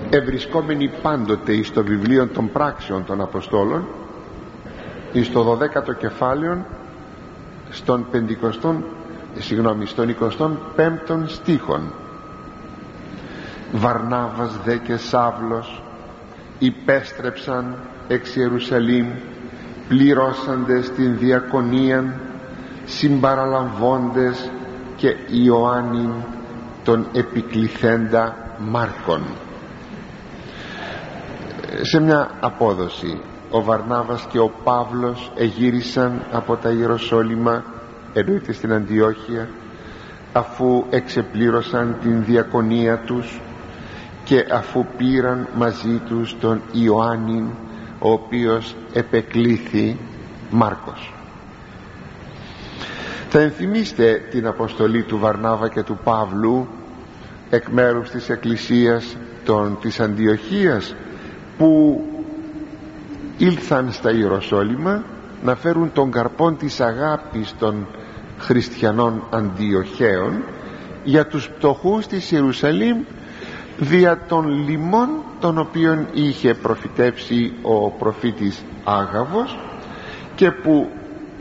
ευρισκόμενοι πάντοτε εις το βιβλίο των πράξεων των Αποστόλων, εις το 12ο κεφάλαιο, στον 25ο στίχον. Βαρνάβας δε και Σαύλος υπέστρεψαν εξ Ιερουσαλήμ, πληρώσαντες την διακονίαν, συμπαραλαμβώντες και Ιωάννην τον επικληθέντα Μάρκον. Σε μια απόδοση, ο Βαρνάβας και ο Παύλος εγύρισαν από τα Ιεροσόλυμα, εννοείται στην Αντιόχεια, αφού εξεπλήρωσαν την διακονία τους και αφού πήραν μαζί τους τον Ιωάννην, ο οποίος επεκλήθη Μάρκος. Θα ενθυμίστε την αποστολή του Βαρνάβα και του Παύλου εκ μέρους της Εκκλησίας της Αντιοχίας, που ήλθαν στα Ιεροσόλυμα να φέρουν τον καρπόν της αγάπης των χριστιανών Αντιοχαίων για τους πτωχούς της Ιερουσαλήμ, δια των λοιμών των οποίων είχε προφητεύσει ο προφήτης Άγαβος και που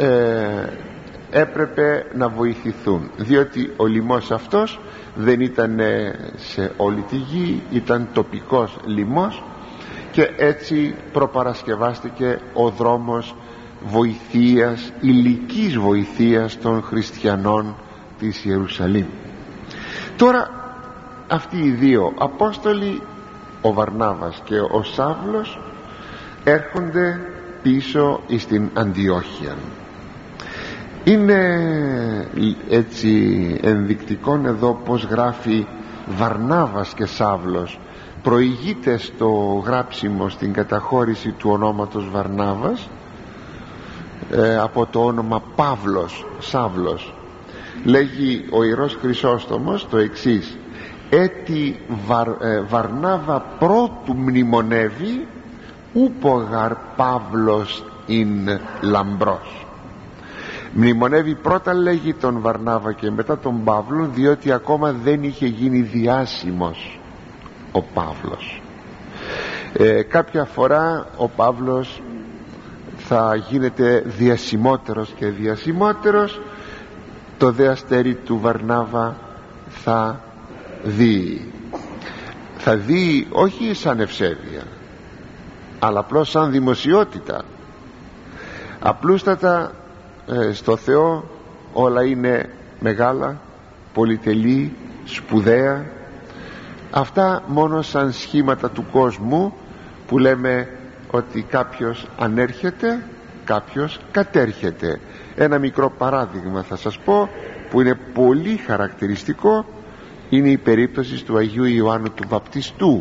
έπρεπε να βοηθηθούν, διότι ο λοιμός αυτός δεν ήταν σε όλη τη γη, ήταν τοπικός λοιμός, και έτσι προπαρασκευάστηκε ο δρόμος βοηθείας, υλικής βοηθείας των χριστιανών της Ιερουσαλήμ. Τώρα αυτοί οι δύο Απόστολοι, ο Βαρνάβας και ο Σαύλος, έρχονται πίσω στην Αντιόχεια. Είναι έτσι ενδεικτικό εδώ πως γράφει Βαρνάβας και Σαύλος. Προηγείται στο γράψιμο, στην καταχώρηση του ονόματος Βαρνάβας, από το όνομα Παύλος, Σαύλος. Λέγει ο Ιερός Χρυσόστομος το εξής: «Έτι Βαρνάβα πρώτου μνημονεύει, ούπογαρ Παύλος ειν λαμπρός». Μνημονεύει πρώτα, λέγει, τον Βαρνάβα και μετά τον Παύλο, διότι ακόμα δεν είχε γίνει διάσημος ο Παύλος. Κάποια φορά ο Παύλος θα γίνεται διασημότερος και διασημότερος, το δε αστέρι του Βαρνάβα θα δει όχι σαν ευσέβεια, αλλά απλώς σαν δημοσιότητα. Απλούστατα στο Θεό όλα είναι μεγάλα, πολυτελή, σπουδαία. Αυτά μόνο σαν σχήματα του κόσμου, που λέμε ότι κάποιος ανέρχεται, κάποιος κατέρχεται. Ένα μικρό παράδειγμα θα σας πω, που είναι πολύ χαρακτηριστικό, είναι η περίπτωση του Αγίου Ιωάννου του Βαπτιστού.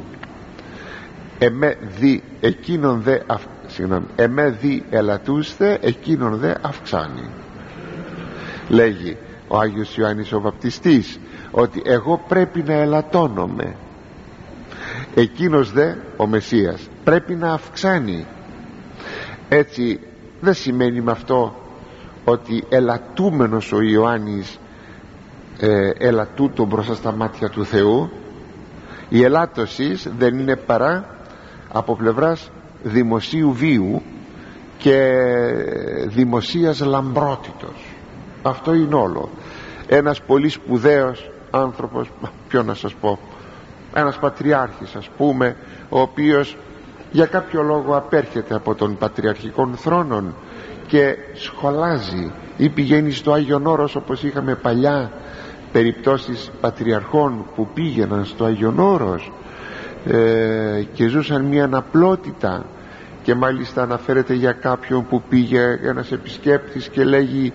Εμέ δι ελατούστε, εκείνον δε αυξάνει. Λέγει ο Άγιος Ιωάννης ο Βαπτιστής ότι εγώ πρέπει να ελαττώνομαι, εκείνος δε, ο Μεσσίας, πρέπει να αυξάνει. Έτσι δεν σημαίνει με αυτό ότι ελαττούμενος ο Ιωάννης ελαττούτο μπροστά στα μάτια του Θεού. Η ελάττωση δεν είναι παρά από πλευράς δημοσίου βίου και δημοσίας λαμπρότητος. Αυτό είναι όλο. Ένας πολύ σπουδαίος άνθρωπος, ποιο να σας πω, ένας πατριάρχης ας πούμε, ο οποίος για κάποιο λόγο απέρχεται από τον πατριαρχικών θρόνων και σχολάζει ή πηγαίνει στο Άγιον Όρος, όπως είχαμε παλιά περιπτώσεις πατριαρχών που πήγαιναν στο Άγιον Όρος και ζούσαν μια αναπλότητα. Και μάλιστα αναφέρεται για κάποιον που πήγε ένας επισκέπτης και λέγει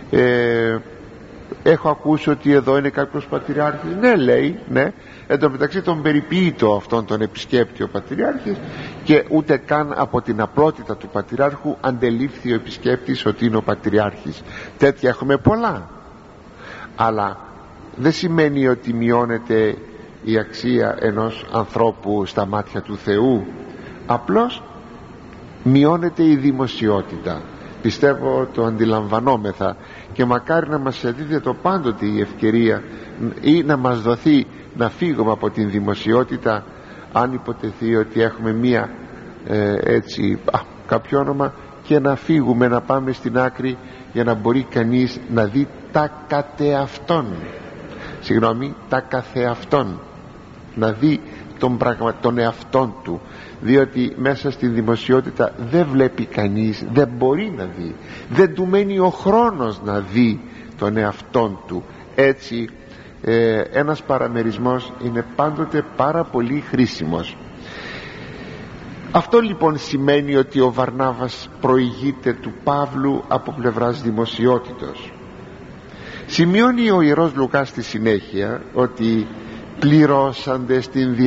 έχω ακούσει ότι εδώ είναι κάποιος πατριάρχης. Ναι, λέει, ναι. Εν τω μεταξύ τον περιποίητο αυτόν τον επισκέπτη ο πατριάρχης, και ούτε καν από την απλότητα του πατριάρχου αντελήφθη ο επισκέπτης ότι είναι ο πατριάρχης. Τέτοια έχουμε πολλά, αλλά δεν σημαίνει ότι μειώνεται η αξία ενός ανθρώπου στα μάτια του Θεού. Απλώς μειώνεται η δημοσιότητα. Πιστεύω το αντιλαμβανόμεθα, και μακάρι να μας δίδεται πάντοτε η ευκαιρία ή να μας δοθεί να φύγουμε από την δημοσιότητα, αν υποτεθεί ότι έχουμε μία κάποιο όνομα, και να φύγουμε, να πάμε στην άκρη, για να μπορεί κανείς να δει τα κατεαυτόν, τα καθεαυτόν, να δει τον εαυτόν του, διότι μέσα στην δημοσιότητα δεν βλέπει κανείς, δεν μπορεί να δει, δεν του μένει ο χρόνος να δει τον εαυτόν του. Έτσι ένας παραμερισμός είναι πάντοτε πάρα πολύ χρήσιμος. Αυτό λοιπόν σημαίνει ότι ο Βαρνάβας προηγείται του Παύλου από πλευράς δημοσιότητος. Σημειώνει ο Ιερός Λουκάς στη συνέχεια ότι πληρώσαντε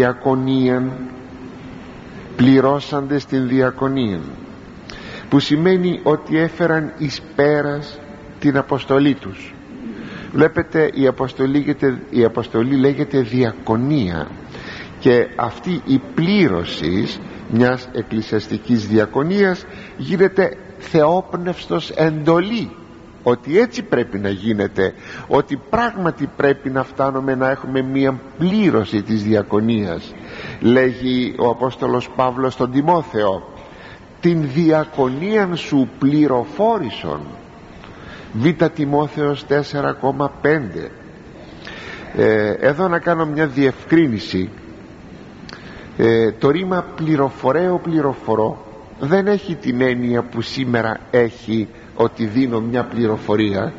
στην διακονία, που σημαίνει ότι έφεραν εις πέρας την αποστολή τους. Βλέπετε, η αποστολή λέγεται διακονία, και αυτή η πλήρωση μιας εκκλησιαστικής διακονίας γίνεται θεόπνευστος εντολή, ότι έτσι πρέπει να γίνεται, ότι πράγματι πρέπει να φτάνουμε να έχουμε μια πλήρωση της διακονίας. Λέγει ο Απόστολος Παύλος στον Τιμόθεο, την διακονίαν σου πληροφόρησον. Β' Τιμόθεος 4,5. Εδώ να κάνω μια διευκρίνηση. Το ρήμα πληροφορώ δεν έχει την έννοια που σήμερα έχει, ότι δίνω μια πληροφορία,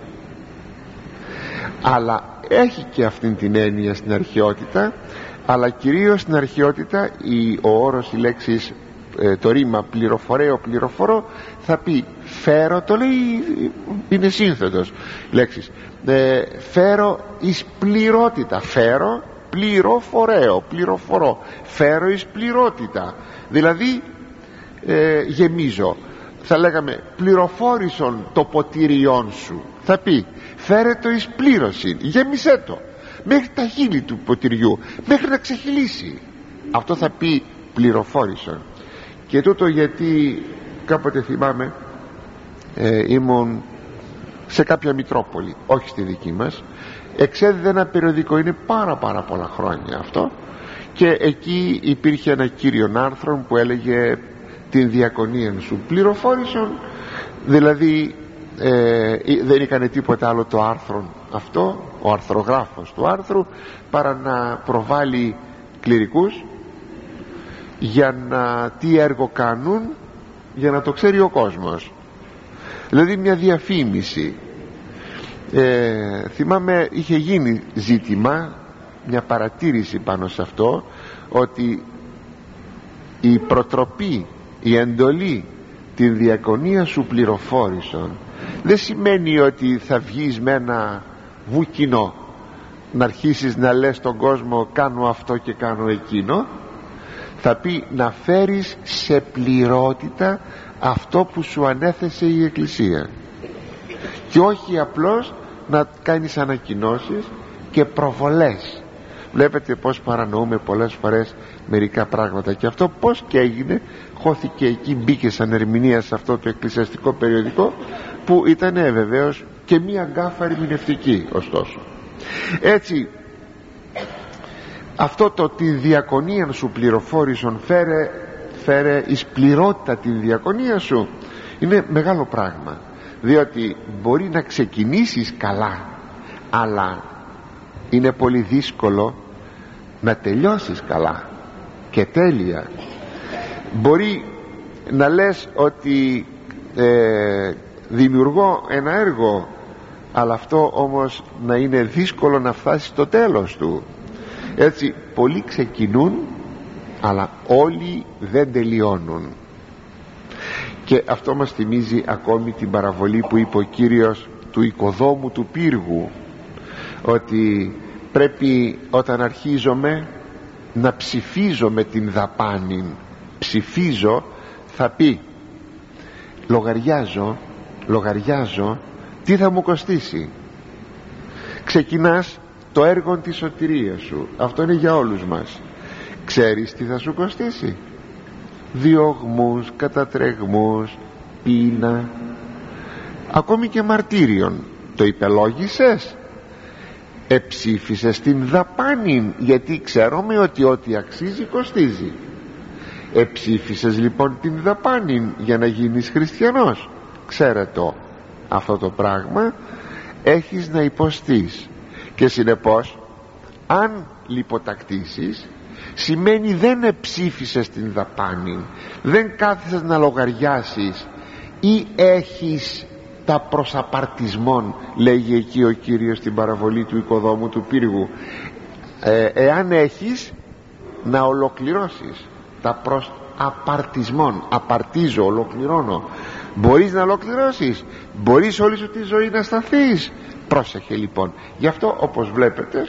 αλλά έχει και αυτήν την έννοια στην αρχαιότητα, αλλά κυρίως στην αρχαιότητα ο όρος, η λέξη, το ρήμα πληροφορώ θα πει φέρω, το λέει, είναι σύνθετος λέξεις, φέρω εις πληρότητα, φέρω πληροφορώ, φέρω εις πληρότητα, δηλαδή γεμίζω. Θα λέγαμε πληροφόρησον το ποτήριόν σου, θα πει φέρε το εις πλήρωση, γέμισέ το μέχρι τα χείλη του ποτηριού, μέχρι να ξεχυλήσει. Αυτό θα πει πληροφόρησον. Και τούτο γιατί κάποτε θυμάμαι, ήμουν σε κάποια Μητρόπολη, όχι στη δική μας, εξέδιδε ένα περιοδικό, είναι πάρα πολλά χρόνια αυτό, και εκεί υπήρχε ένα κύριον άρθρο που έλεγε την διακονία σου πληροφόρησον, δηλαδή δεν έκανε τίποτα άλλο το άρθρο αυτό, ο αρθρογράφος του άρθρου, παρά να προβάλλει κληρικούς για να τι έργο κάνουν, για να το ξέρει ο κόσμος, δηλαδή μια διαφήμιση. Θυμάμαι είχε γίνει ζήτημα, μια παρατήρηση πάνω σε αυτό, ότι η προτροπή, η εντολή την διακονία σου πληροφόρησον δεν σημαίνει ότι θα βγεις με ένα βουκινό να αρχίσεις να λες στον κόσμο κάνω αυτό και κάνω εκείνο. Θα πει να φέρεις σε πληρότητα αυτό που σου ανέθεσε η Εκκλησία, και όχι απλώς να κάνεις ανακοινώσεις και προβολές. Βλέπετε πως παρανοούμε πολλές φορές μερικά πράγματα, και αυτό πως και έγινε, χώθηκε εκεί, μπήκε σαν ερμηνεία σε αυτό το εκκλησιαστικό περιοδικό, που ήταν βεβαίως και μία γκάφα ερμηνευτική. Ωστόσο έτσι, αυτό το τη διακονία σου πληροφόρησον, φέρε εις πληρότητα την διακονία σου, είναι μεγάλο πράγμα, διότι μπορεί να ξεκινήσεις καλά, αλλά είναι πολύ δύσκολο να τελειώσεις καλά και τέλεια. Μπορεί να λες ότι δημιουργώ ένα έργο, αλλά αυτό όμως να είναι δύσκολο να φτάσει στο τέλος του. Έτσι πολλοί ξεκινούν, αλλά όλοι δεν τελειώνουν. Και αυτό μας θυμίζει ακόμη την παραβολή που είπε ο Κύριος του οικοδόμου του πύργου, ότι πρέπει όταν αρχίζομαι να ψηφίζω με την δαπάνη. Ψηφίζω θα πει λογαριάζω τι θα μου κοστίσει. Ξεκινάς το έργο της σωτηρίας σου, αυτό είναι για όλους μας. Ξέρεις τι θα σου κοστίσει? Διωγμούς, κατατρεγμούς, πείνα, ακόμη και μαρτύριον. Το υπελόγισες? Εψήφισες την δαπάνη, γιατί ξέρουμε ότι ό,τι αξίζει κοστίζει. Εψήφισες λοιπόν την δαπάνη για να γίνεις χριστιανός. Ξέρετε αυτό το πράγμα έχεις να υποστείς, και συνεπώς αν λιποτακτήσεις σημαίνει δεν εψήφισες την δαπάνη, δεν κάθισες να λογαριάσεις, ή έχεις τα προσαπαρτισμόν, λέγει εκεί ο Κύριος στην παραβολή του οικοδόμου του πύργου. Εάν έχεις, να ολοκληρώσεις τα προσαπαρτισμόν. Απαρτίζω, ολοκληρώνω. Μπορείς να ολοκληρώσεις, μπορείς όλη σου τη ζωή να σταθείς. Πρόσεχε λοιπόν. Γι' αυτό, όπως βλέπετε,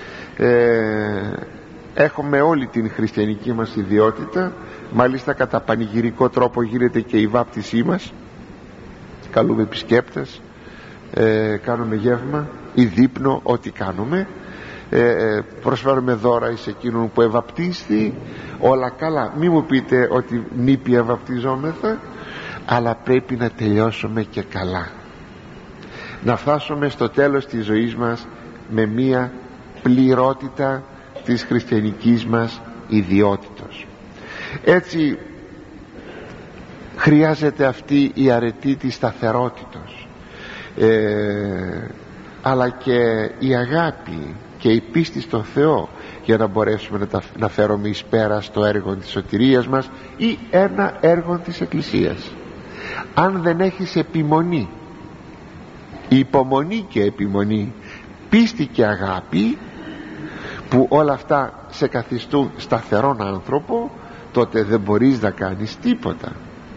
έχουμε όλη την χριστιανική μας ιδιότητα. Μάλιστα κατά πανηγυρικό τρόπο γίνεται και η βάπτισή μας. Καλούμε επισκέπτες, κάνουμε γεύμα ή δείπνο, ό,τι κάνουμε, προσφέρουμε δώρα εις εκείνον που ευαπτίστη. Όλα καλά, μη μου πείτε ότι νήπια βαπτιζόμεθα, αλλά πρέπει να τελειώσουμε και καλά, να φτάσουμε στο τέλος της ζωής μας με μία πληρότητα της χριστιανικής μας ιδιότητος. Έτσι χρειάζεται αυτή η αρετή της σταθερότητος, αλλά και η αγάπη και η πίστη στο Θεό, για να μπορέσουμε να φέρουμε εις πέρα στο έργο της σωτηρίας μας ή ένα έργο της Εκκλησίας. Αν δεν έχεις επιμονή, υπομονή και επιμονή, πίστη και αγάπη, που όλα αυτά σε καθιστούν σταθερόν άνθρωπο, τότε δεν μπορείς να κάνεις τίποτα.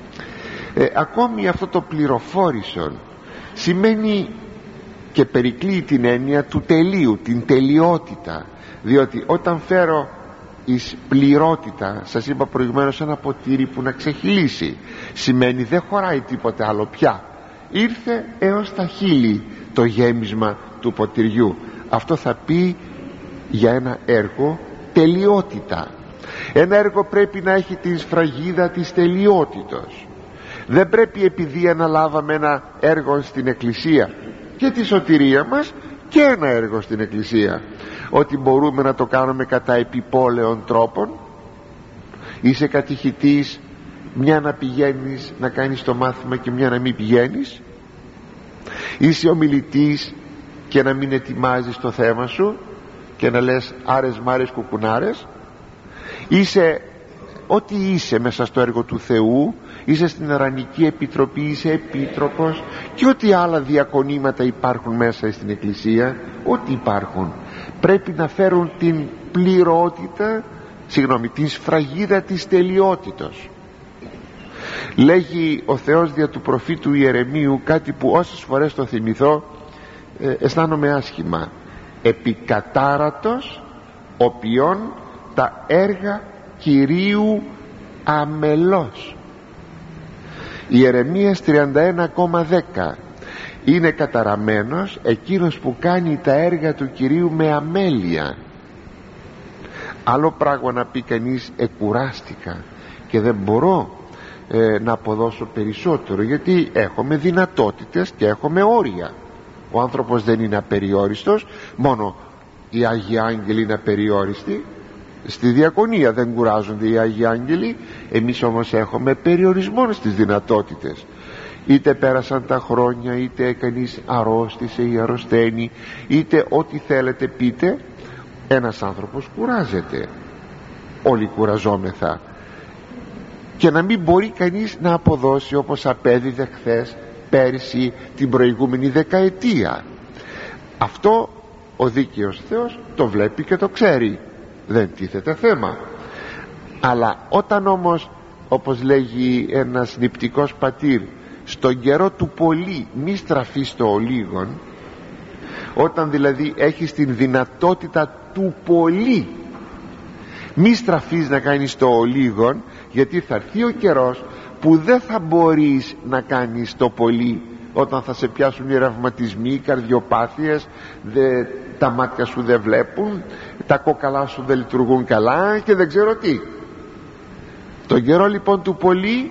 Ακόμη αυτό το πληροφόρησον σημαίνει και περικλεί την έννοια του τελείου, την τελειότητα, διότι όταν φέρω εις πληρότητα, σας είπα προηγουμένως, ένα ποτήρι που να ξεχυλήσει, σημαίνει δεν χωράει τίποτε άλλο πια, ήρθε έως τα χείλη το γέμισμα του ποτηριού. Αυτό θα πει για ένα έργο τελειότητα. Ένα έργο πρέπει να έχει την σφραγίδα της τελειότητος. Δεν πρέπει, επειδή αναλάβαμε ένα έργο στην Εκκλησία και τη σωτηρία μας και ένα έργο στην Εκκλησία, ότι μπορούμε να το κάνουμε κατά επιπόλαιων τρόπων. Είσαι κατηχητής, μια να πηγαίνεις να κάνεις το μάθημα και μια να μην πηγαίνεις. Είσαι ομιλητής και να μην ετοιμάζεις το θέμα σου και να λες άρες μάρες κουκουνάρες. Είσαι ό,τι είσαι μέσα στο έργο του Θεού, είσαι στην Αρανική Επιτροπή, είσαι επίτροπος και ό,τι άλλα διακονήματα υπάρχουν μέσα στην Εκκλησία, ό,τι υπάρχουν, πρέπει να φέρουν την πληρότητα, την σφραγίδα της τελειότητος. Λέγει ο Θεός δια του προφήτου Ιερεμίου κάτι που όσες φορές το θυμηθώ αισθάνομαι άσχημα. Επικατάρατος οποίον τα έργα Κυρίου αμελώς. Ιερεμίας 31,10. Είναι καταραμένος εκείνος που κάνει τα έργα του Κυρίου με αμέλεια. Άλλο πράγμα να πει κανείς εκουράστηκα και δεν μπορώ να αποδώσω περισσότερο, γιατί έχουμε δυνατότητες και έχουμε όρια. Ο άνθρωπος δεν είναι απεριόριστος, μόνο οι Άγιοι Άγγελοι είναι απεριόριστοι. Στη διακονία δεν κουράζονται οι Άγιοι Άγγελοι. Εμείς όμως έχουμε περιορισμό στις δυνατότητες. Είτε πέρασαν τα χρόνια, είτε κανείς αρρώστησε ή αρρωσταίνει, είτε ό,τι θέλετε πείτε, ένας άνθρωπος κουράζεται. Όλοι κουραζόμεθα. Και να μην μπορεί κανείς να αποδώσει όπως απέδιδε χθες, πέρσι, την προηγούμενη δεκαετία. Αυτό ο δίκαιος Θεός το βλέπει και το ξέρει, δεν τίθεται θέμα. Αλλά όταν όμως, όπως λέγει ένας νηπτικός πατήρ, στον καιρό του πολύ μη στραφείς το ολίγον, όταν δηλαδή έχεις την δυνατότητα του πολύ, μη στραφείς να κάνεις το ολίγον, γιατί θα έρθει ο καιρός που δεν θα μπορείς να κάνεις το πολύ, όταν θα σε πιάσουν οι ρευματισμοί, οι καρδιοπάθειες, τα μάτια σου δεν βλέπουν, τα κόκαλά σου δεν λειτουργούν καλά και δεν ξέρω τι. Το καιρό λοιπόν του πολύ,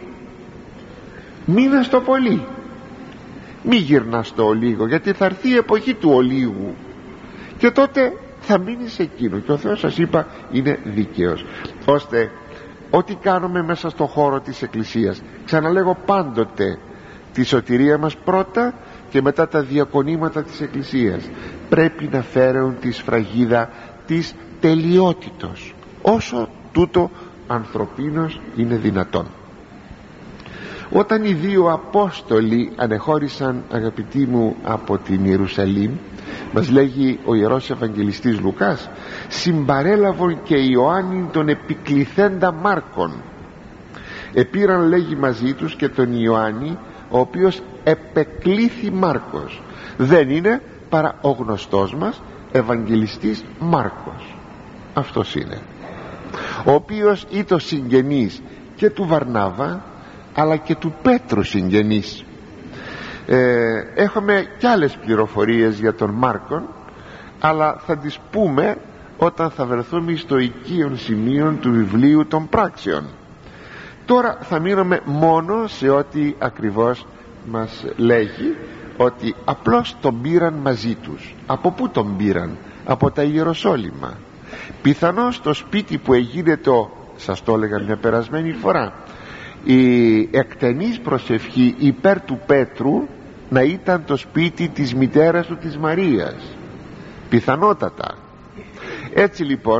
μείνε στο πολύ, μη γυρνάς στο ολίγο, γιατί θα έρθει η εποχή του ολίγου και τότε θα μείνει σε εκείνο, και ο Θεός, σας είπα, είναι δίκαιος, ώστε ό,τι κάνουμε μέσα στο χώρο της Εκκλησίας, ξαναλέγω πάντοτε τη σωτηρία μας πρώτα και μετά τα διακονήματα της Εκκλησίας, πρέπει να φέρουν τη σφραγίδα της τελειότητος, όσο τούτο ανθρωπίνος είναι δυνατόν. Όταν οι δύο Απόστολοι ανεχώρησαν, αγαπητοί μου, από την Ιερουσαλήμ, μας λέγει ο Ιερός Ευαγγελιστής Λουκάς, συμπαρέλαβον και Ιωάννην τον επικληθέντα Μάρκον. Επήραν, λέγει, μαζί τους και τον Ιωάννη, ο οποίος επεκλήθη Μάρκος. Δεν είναι παρά ο γνωστός μας Ευαγγελιστής Μάρκος. Αυτός είναι, ο οποίος ήταν συγγενής και του Βαρνάβα αλλά και του Πέτρου συγγενής. Έχουμε κι άλλες πληροφορίες για τον Μάρκον, αλλά θα τις πούμε όταν θα βρεθούμε στο οικείον σημείον του βιβλίου των πράξεων. Τώρα θα μείνουμε μόνο σε ό,τι ακριβώς μας λέγει, ότι απλώς τον πήραν μαζί τους. Από πού τον πήραν? Από τα Ιεροσόλυμα. Πιθανώς το σπίτι που έγινε σας το έλεγα μια περασμένη φορά, η εκτενής προσευχή υπέρ του Πέτρου να ήταν το σπίτι της μητέρας του, της Μαρίας, πιθανότατα. Έτσι λοιπόν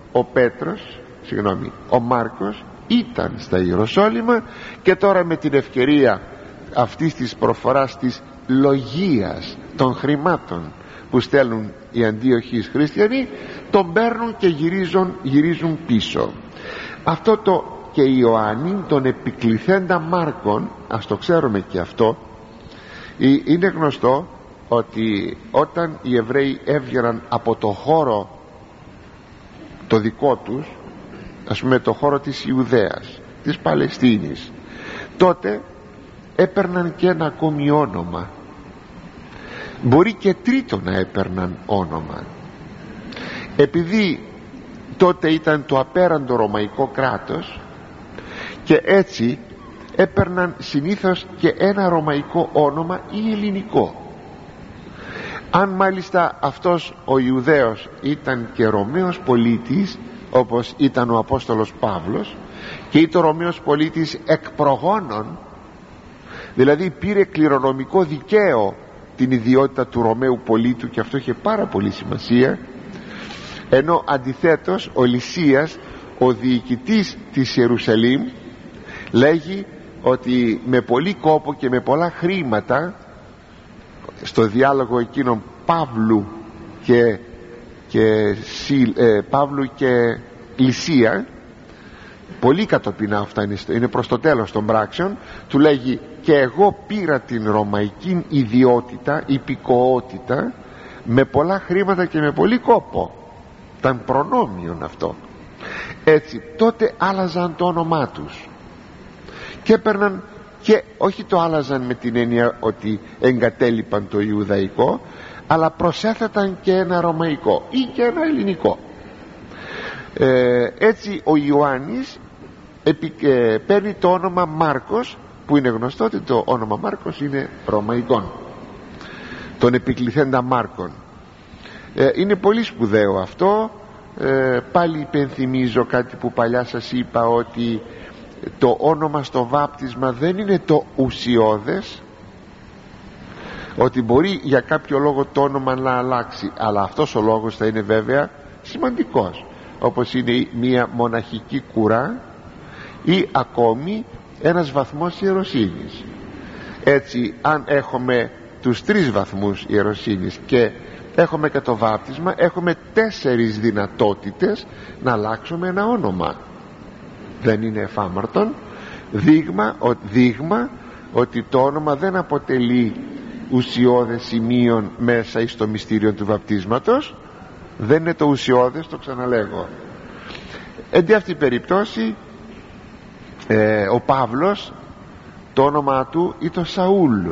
ο Μάρκος ήταν στα Ιεροσόλυμα, και τώρα με την ευκαιρία αυτής της προφοράς της λογίας των χρημάτων που στέλνουν οι αντίοχοι χριστιανοί, τον παίρνουν και γυρίζουν πίσω. Αυτό το και Ιωάννη τον επικληθέντα Μάρκον, ας το ξέρουμε και αυτό, είναι γνωστό ότι όταν οι Εβραίοι έβγαιναν από το χώρο το δικό τους, ας πούμε το χώρο της Ιουδαίας, της Παλαιστίνης, τότε έπαιρναν και ένα ακόμη όνομα, μπορεί και τρίτο να έπαιρναν όνομα, επειδή τότε ήταν το απέραντο ρωμαϊκό κράτος, και έτσι έπαιρναν συνήθως και ένα ρωμαϊκό όνομα ή ελληνικό. Αν μάλιστα αυτός ο Ιουδαίος ήταν και Ρωμαίος πολίτης, όπως ήταν ο Απόστολος Παύλος, και ήταν Ρωμαίος πολίτης εκ προγόνων, δηλαδή πήρε κληρονομικό δικαίω την ιδιότητα του Ρωμαίου πολίτου, και αυτό είχε πάρα πολύ σημασία, ενώ αντιθέτως ο Λυσίας, ο διοικητής της Ιερουσαλήμ, λέγει ότι με πολύ κόπο και με πολλά χρήματα, στο διάλογο εκείνων Παύλου και Λυσία, πολύ κατοπινά αυτά είναι προς το τέλος των πράξεων, του λέγει, και εγώ πήρα την ρωμαϊκή ιδιότητα, υπηκοότητα, με πολλά χρήματα και με πολύ κόπο. Ήταν προνόμιον αυτό. Έτσι τότε άλλαζαν το όνομά τους και έπαιρναν, και όχι το άλλαζαν με την έννοια ότι εγκατέλειπαν το Ιουδαϊκό, αλλά προσέθεταν και ένα ρωμαϊκό ή και ένα ελληνικό. Έτσι ο Ιωάννης παίρνει το όνομα Μάρκος, που είναι γνωστό ότι το όνομα Μάρκος είναι ρωμαϊκό, τον επικληθέντα Μάρκον. Είναι πολύ σπουδαίο αυτό. Πάλι υπενθυμίζω κάτι που παλιά σας είπα, ότι το όνομα στο βάπτισμα δεν είναι το ουσιώδες, ότι μπορεί για κάποιο λόγο το όνομα να αλλάξει, αλλά αυτός ο λόγος θα είναι βέβαια σημαντικός, όπως είναι μια μοναχική κουρά ή ακόμη ένας βαθμός ιεροσύνης. Έτσι, αν έχουμε τους 3 βαθμούς ιεροσύνης και έχουμε και το βάπτισμα, έχουμε 4 δυνατότητες να αλλάξουμε ένα όνομα. Δεν είναι εφάμαρτον δείγμα ότι το όνομα δεν αποτελεί ουσιώδες σημείων μέσα εις το μυστήριο του βαπτίσματος. Δεν είναι το ουσιώδες, το ξαναλέγω. Εν αυτή περιπτώσει ο Παύλος, το όνομα του ήταν Σαούλ.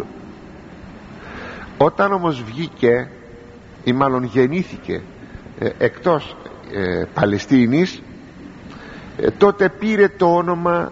Όταν όμως βγήκε, ή μάλλον γεννήθηκε εκτός Παλαιστίνης, τότε πήρε το όνομα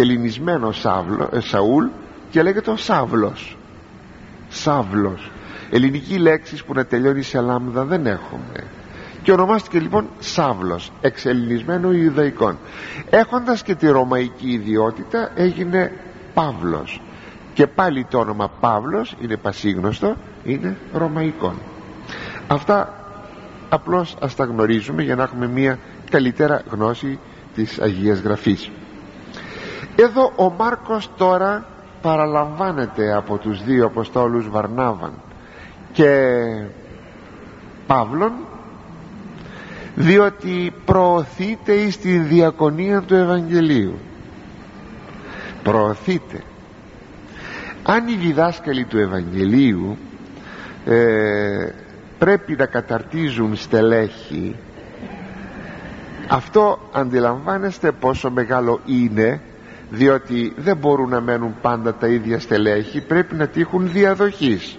εξελληνισμένο Σαούλ και λέγεται ο Σαύλος. Ελληνική λέξη που να τελειώνει σε λάμδα δεν έχουμε, και ονομάστηκε λοιπόν Σάβλος, εξελληνισμένο Ιουδαϊκών. Έχοντας και τη ρωμαϊκή ιδιότητα έγινε Παύλος, και πάλι το όνομα Παύλος είναι πασίγνωστο, είναι ρωμαϊκό. Αυτά απλώς ας τα γνωρίζουμε για να έχουμε μια καλύτερα γνώση της Αγίας Γραφής. Εδώ ο Μάρκος τώρα παραλαμβάνεται από τους δύο Αποστόλους Βαρνάβαν και Παύλον, διότι προωθείται εις τη διακονία του Ευαγγελίου. Προωθείται. Αν οι διδάσκαλοι του Ευαγγελίου πρέπει να καταρτίζουν στελέχη, αυτό αντιλαμβάνεστε πόσο μεγάλο είναι, διότι δεν μπορούν να μένουν πάντα τα ίδια στελέχη, πρέπει να τύχουν διαδοχής.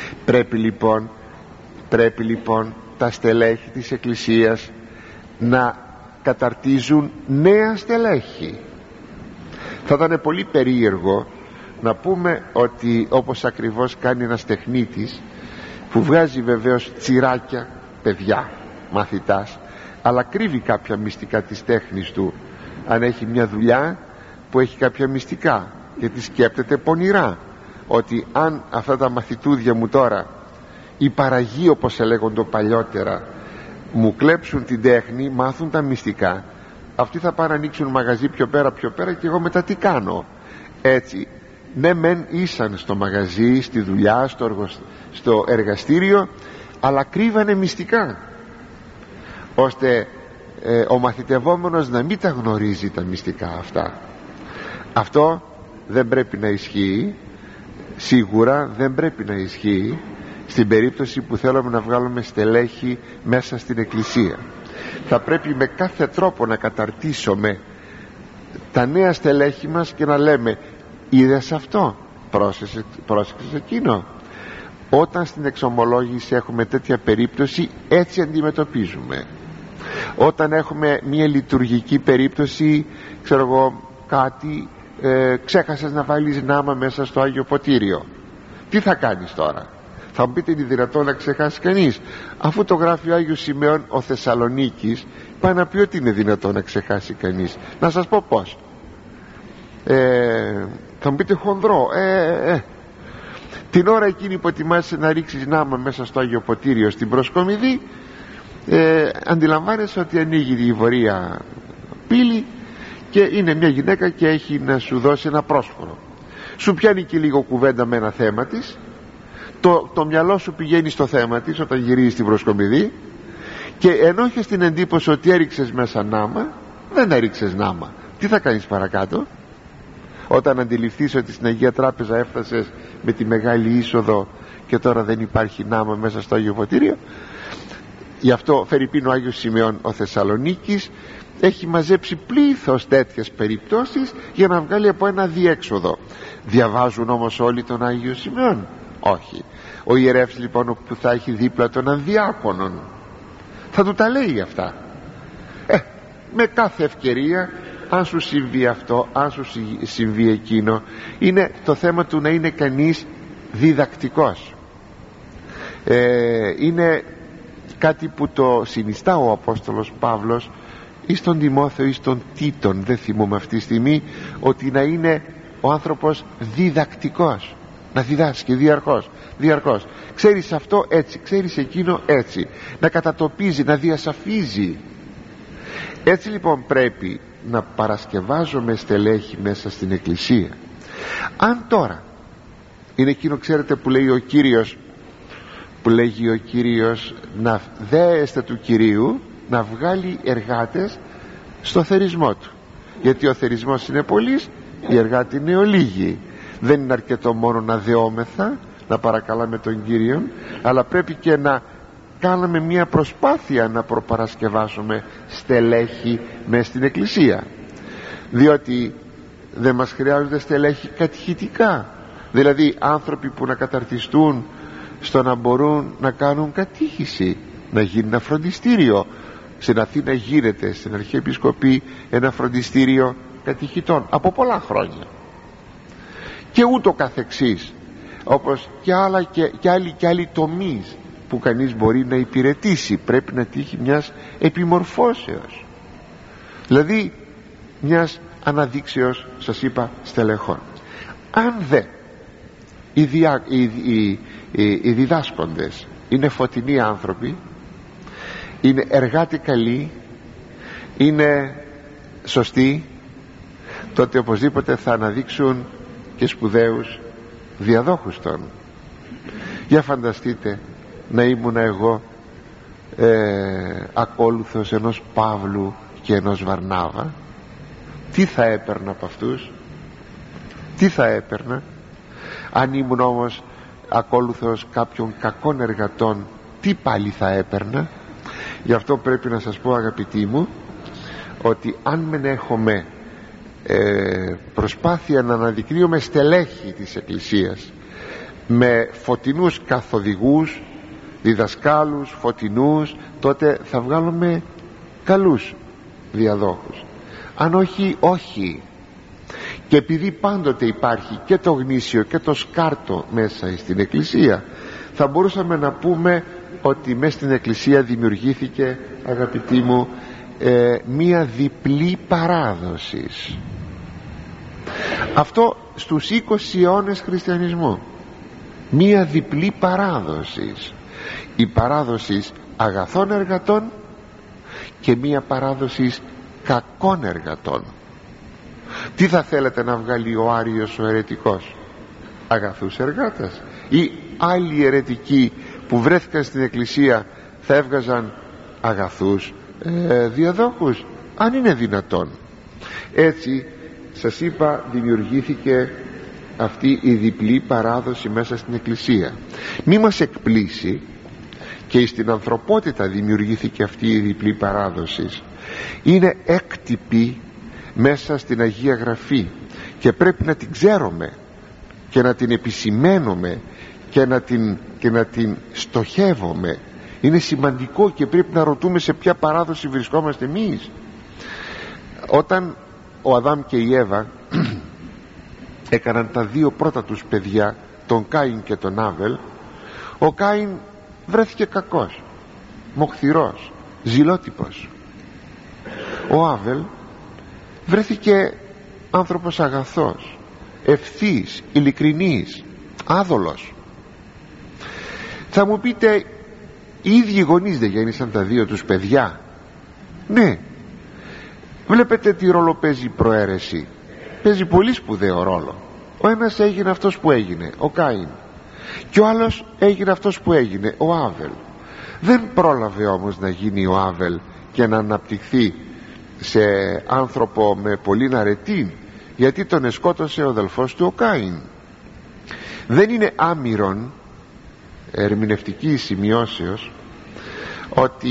Πρέπει λοιπόν τα στελέχη της Εκκλησίας να καταρτίζουν νέα στελέχη. Θα ήταν πολύ περίεργο να πούμε ότι, όπως ακριβώς κάνει ένας τεχνίτης που βγάζει βεβαίως τσιράκια παιδιά, μαθητάς, αλλά κρύβει κάποια μυστικά της τέχνης του. Αν έχει μια δουλειά που έχει κάποια μυστικά, γιατί σκέπτεται πονηρά ότι αν αυτά τα μαθητούδια μου τώρα, οι παραγοί όπως ελέγονται παλιότερα, μου κλέψουν την τέχνη, μάθουν τα μυστικά, αυτοί θα πάνε να ανοίξουν μαγαζί πιο πέρα και εγώ μετά τι κάνω? Έτσι, ναι μεν ήσαν στο μαγαζί, στη δουλειά, στο εργαστήριο, αλλά κρύβανε μυστικά, ώστε ο μαθητευόμενος να μην τα γνωρίζει τα μυστικά αυτά. Αυτό δεν πρέπει να ισχύει, σίγουρα δεν πρέπει να ισχύει στην περίπτωση που θέλουμε να βγάλουμε στελέχη μέσα στην Εκκλησία. Θα πρέπει με κάθε τρόπο να καταρτήσουμε τα νέα στελέχη μας και να λέμε: είδες αυτό, πρόσεξες εκείνο. Όταν στην εξομολόγηση έχουμε τέτοια περίπτωση, έτσι αντιμετωπίζουμε. Όταν έχουμε μια λειτουργική περίπτωση, ξέρω εγώ κάτι, ξέχασες να βάλεις νάμα μέσα στο Άγιο Ποτήριο, τι θα κάνεις τώρα? Θα μου πείτε, είναι δυνατόν να ξεχάσει κανείς? Αφού το γράφει ο Άγιος Σημεών ο Θεσσαλονίκης, πάει να πει ότι είναι δυνατόν να ξεχάσει κανείς. Να σας πω πως. Θα μου πείτε χονδρό, την ώρα εκείνη που ετοιμάζεσαι να ρίξεις νάμα μέσα στο Άγιο Ποτήριο στην προσκομιδή, αντιλαμβάνεσαι ότι ανοίγει η βορεία πύλη και είναι μια γυναίκα και έχει να σου δώσει ένα πρόσφορο. Σου πιάνει και λίγο κουβέντα με ένα θέμα της, το μυαλό σου πηγαίνει στο θέμα της όταν γυρίζει στην προσκομιδή, και ενώ έχεις την εντύπωση ότι έριξες μέσα νάμα, δεν έριξες νάμα. Τι θα κάνεις παρακάτω? Όταν αντιληφθείς ότι στην Αγία Τράπεζα έφτασες με τη μεγάλη είσοδο και τώρα δεν υπάρχει νάμα μέσα στο Άγιο Ποτήριο. Γι' αυτό φερειπίν ο Άγιος Σημεών ο Θεσσαλονίκης έχει μαζέψει πλήθος τέτοιες περιπτώσεις για να βγάλει από ένα διέξοδο. Διαβάζουν όμως όλοι τον Άγιο Σημεών? Όχι. Ο ιερεύς λοιπόν που θα έχει δίπλα τον ανδιάκονον θα του τα λέει αυτά. Με κάθε ευκαιρία, αν σου συμβεί αυτό, αν σου συμβεί εκείνο, είναι το θέμα του να είναι κανείς διδακτικός. Είναι κάτι που το συνιστά ο Απόστολος Παύλος εις τον Τιμόθεο εις τον Τίτον, δεν θυμούμαι αυτή τη στιγμή, ότι να είναι ο άνθρωπος διδακτικός, να διδάσκει διαρκώς. Ξέρεις αυτό έτσι, ξέρεις εκείνο έτσι, να κατατοπίζει, να διασαφίζει. Έτσι λοιπόν πρέπει να παρασκευάζουμε στελέχη μέσα στην Εκκλησία. Αν τώρα είναι εκείνο, ξέρετε, που λέει ο Κύριος, που λέγει ο Κύριος, να δέεστε του Κυρίου να βγάλει εργάτες στο θερισμό του, γιατί ο θερισμός είναι πολύς, οι εργάτες είναι ολίγοι. Δεν είναι αρκετό μόνο να δεόμεθα, να παρακαλάμε τον Κύριο, αλλά πρέπει και να κάνουμε μια προσπάθεια να προπαρασκευάσουμε στελέχη μέσα στην Εκκλησία, διότι δεν μας χρειάζονται στελέχη κατηχητικά, δηλαδή άνθρωποι που να καταρτιστούν στο να μπορούν να κάνουν κατήχηση, να γίνει ένα φροντιστήριο. Στην Αθήνα γίνεται στην Αρχιεπισκοπή ένα φροντιστήριο κατηχητών από πολλά χρόνια και ούτω καθεξής. όπως και άλλοι τομείς που κανείς μπορεί να υπηρετήσει. Πρέπει να τύχει μιας επιμορφώσεως, δηλαδή μιας αναδείξεως, σας είπα, στελεχών. Αν δε οι διδάσκοντες είναι φωτεινοί άνθρωποι, είναι εργάτη καλοί, είναι σωστοί, τότε οπωσδήποτε θα αναδείξουν και σπουδαίους διαδόχους των. Για φανταστείτε να ήμουν εγώ ακόλουθος ενός Παύλου και ενός Βαρνάβα, τι θα έπαιρνα από αυτούς, τι θα έπαιρνα? Αν ήμουν όμως ακόλουθος κάποιων κακών εργατών, τι πάλι θα έπαιρνα? Γι' αυτό πρέπει να σας πω, αγαπητοί μου, ότι αν μεν έχουμε προσπάθεια να αναδεικνύουμε στελέχη της Εκκλησίας με φωτεινούς καθοδηγούς, διδασκάλους φωτεινούς, τότε θα βγάλουμε καλούς διαδόχους. Αν όχι, όχι. Και επειδή πάντοτε υπάρχει και το γνήσιο και το σκάρτο μέσα στην Εκκλησία, θα μπορούσαμε να πούμε ότι μέσα στην Εκκλησία δημιουργήθηκε, αγαπητοί μου, μία διπλή παράδοση. Αυτό στους 20 αιώνες χριστιανισμού, μία διπλή παράδοση. Η παράδοση αγαθών εργατών και μία παράδοση κακών εργατών. Τι θα θέλετε να βγάλει ο Άριος ο αιρετικός? Αγαθούς εργάτες? Ή άλλοι αιρετικοί που βρέθηκαν στην Εκκλησία θα έβγαζαν αγαθούς διαδόχους? Αν είναι δυνατόν. Έτσι σας είπα, δημιουργήθηκε αυτή η διπλή παράδοση μέσα στην Εκκλησία. Μη μας εκπλήσει, και στην ανθρωπότητα δημιουργήθηκε αυτή η διπλή παράδοση. Είναι έκτυπη μέσα στην Αγία Γραφή και πρέπει να την ξέρουμε και να την επισημαίνουμε και να την στοχεύουμε. Είναι σημαντικό και πρέπει να ρωτούμε σε ποια παράδοση βρισκόμαστε εμείς. Όταν ο Αδάμ και η Εύα έκαναν τα δύο πρώτα τους παιδιά, τον Κάιν και τον Άβελ, ο Κάιν βρέθηκε κακός, μοχθηρός, ζηλότυπος. Ο Άβελ βρέθηκε άνθρωπος αγαθός, ευθύς, ειλικρινής, άδολος. Θα μου πείτε, οι ίδιοι γονείς δεν γέννησαν τα δύο τους παιδιά? Ναι. Βλέπετε τι ρόλο παίζει η προαίρεση? Παίζει πολύ σπουδαίο ρόλο. Ο ένας έγινε αυτός που έγινε, ο Κάιν, και ο άλλος έγινε αυτός που έγινε, ο Άβελ. Δεν πρόλαβε όμως να γίνει ο Άβελ και να αναπτυχθεί σε άνθρωπο με πολύ αρετή, γιατί τον εσκότωσε ο αδελφός του ο Κάιν. Δεν είναι άμυρον ερμηνευτική σημειώσεως ότι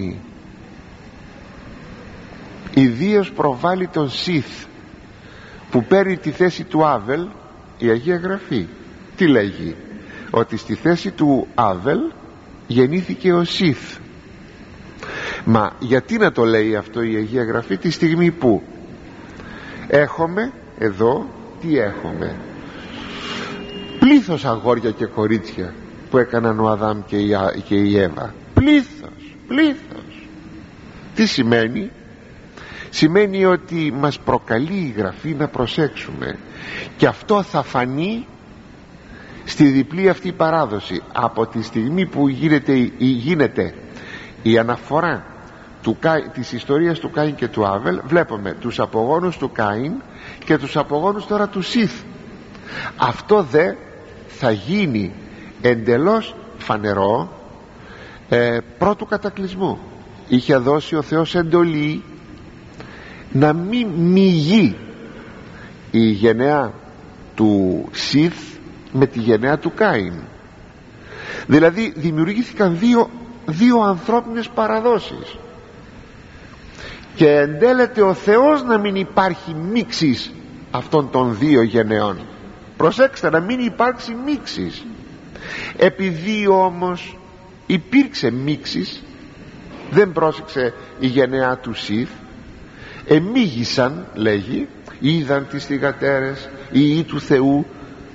ιδίως προβάλλει τον Σιθ που παίρνει τη θέση του Άβελ η Αγία Γραφή. Τι λέγει? Ότι στη θέση του Άβελ γεννήθηκε ο Σιθ. Μα γιατί να το λέει αυτό η Αγία Γραφή τη στιγμή που έχουμε εδώ, τι έχουμε? Πλήθος αγόρια και κορίτσια που έκαναν ο Αδάμ και η Εύα. Πλήθος. Τι σημαίνει? Σημαίνει ότι μας προκαλεί η Γραφή να προσέξουμε, και αυτό θα φανεί στη διπλή αυτή παράδοση. Από τη στιγμή που γίνεται η αναφορά της ιστορίας του Κάιν και του Άβελ, βλέπουμε τους απογόνους του Κάιν και τους απογόνους τώρα του Σιθ. Αυτό δε θα γίνει εντελώς φανερό πρώτου κατακλυσμού. Είχε δώσει ο Θεός εντολή να μην μυγεί η γενεά του Σιθ με τη γενεά του Κάιν. Δηλαδή δημιουργήθηκαν δύο ανθρώπινες παραδόσεις και εντέλεται ο Θεός να μην υπάρχει μίξης αυτών των δύο γενεών. Προσέξτε, να μην υπάρξει μίξης. Επειδή όμως υπήρξε μίξης, δεν πρόσεξε η γενεά του Σιθ, εμίγησαν, λέγει, είδαν τις θυγατέρες οι ιοί του Θεού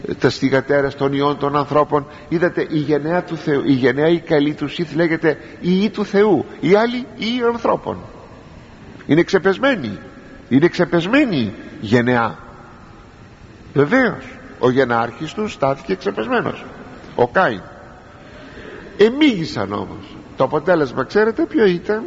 τα στιγατέρες των ιών των ανθρώπων. Είδατε, η γενεά του Θεού, η γενεά η καλή του Σιθ λέγεται η Υ του Θεού, η άλλη η ανθρώπων. Είναι ξεπεσμένη, είναι ξεπεσμένη γενεά. Βεβαίως ο γενάρχης του στάθηκε ξεπεσμένος, ο Κάιν. Εμίγησαν όμως. Το αποτέλεσμα ξέρετε ποιο ήταν?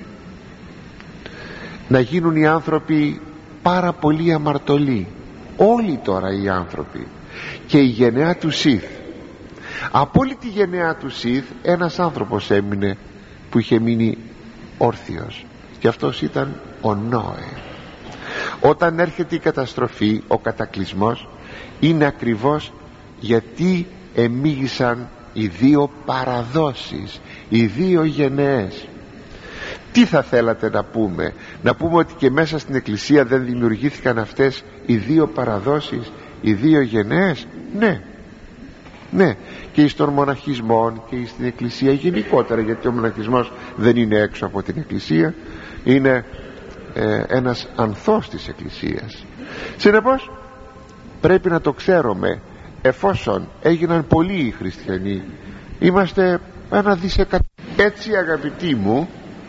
Να γίνουν οι άνθρωποι πάρα πολύ αμαρτωλοί, όλοι τώρα οι άνθρωποι. Και η γενεά του Σιθ, από όλη τη γενεά του Σιθ, ένας άνθρωπος έμεινε που είχε μείνει όρθιος, και αυτός ήταν ο Νόε. Όταν έρχεται η καταστροφή, ο κατακλυσμός, είναι ακριβώς γιατί εμίγησαν οι δύο παραδόσεις, οι δύο γενναίες. Τι θα θέλατε να πούμε? Να πούμε ότι και μέσα στην Εκκλησία δεν δημιουργήθηκαν αυτές οι δύο παραδόσεις, οι δύο γενναίες? Ναι, ναι, και εις τον μοναχισμό και στην Εκκλησία γενικότερα, γιατί ο μοναχισμός δεν είναι έξω από την Εκκλησία, είναι ένας ανθός της Εκκλησίας. Συνεπώς πρέπει να το ξέρουμε, εφόσον έγιναν πολλοί οι χριστιανοί, είμαστε ένα δισεκατομμύριο. Έτσι, αγαπητοί μου,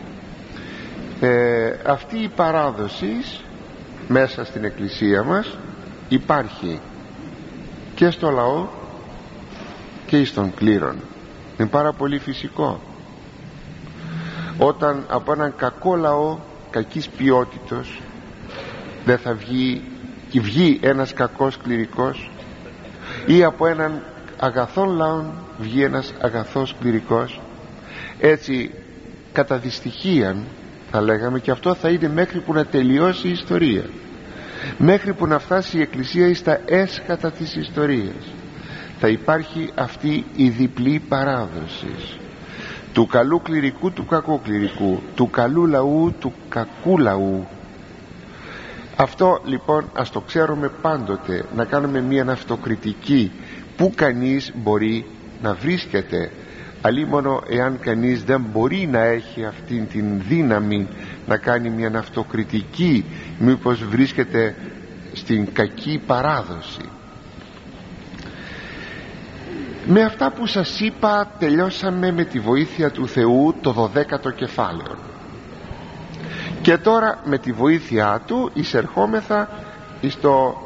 αυτή η παράδοση μέσα στην Εκκλησία μας υπάρχει και στο λαό και εις των κλήρων. Είναι πάρα πολύ φυσικό. Όταν από έναν κακό λαό κακής ποιότητος δεν θα βγει ένας κακός κληρικός, ή από έναν αγαθόν λαό βγει ένας αγαθός κληρικός, έτσι κατά δυστυχίαν θα λέγαμε, και αυτό θα είναι μέχρι που να τελειώσει η ιστορία, μέχρι που να φτάσει η Εκκλησία εις τα έσχατα της ιστορίας. Θα υπάρχει αυτή η διπλή παράδοση του καλού κληρικού, του κακού κληρικού, του καλού λαού, του κακού λαού. Αυτό λοιπόν ας το ξέρουμε πάντοτε, να κάνουμε μια αυτοκριτική που κανείς μπορεί να βρίσκεται, αλίμονο εάν κανείς δεν μπορεί να έχει αυτήν την δύναμη να κάνει μια αυτοκριτική, μήπως βρίσκεται στην κακή παράδοση. Με αυτά που σας είπα τελειώσαμε με τη βοήθεια του Θεού το 12ο κεφάλαιο, και τώρα με τη βοήθειά του εισερχόμεθα στο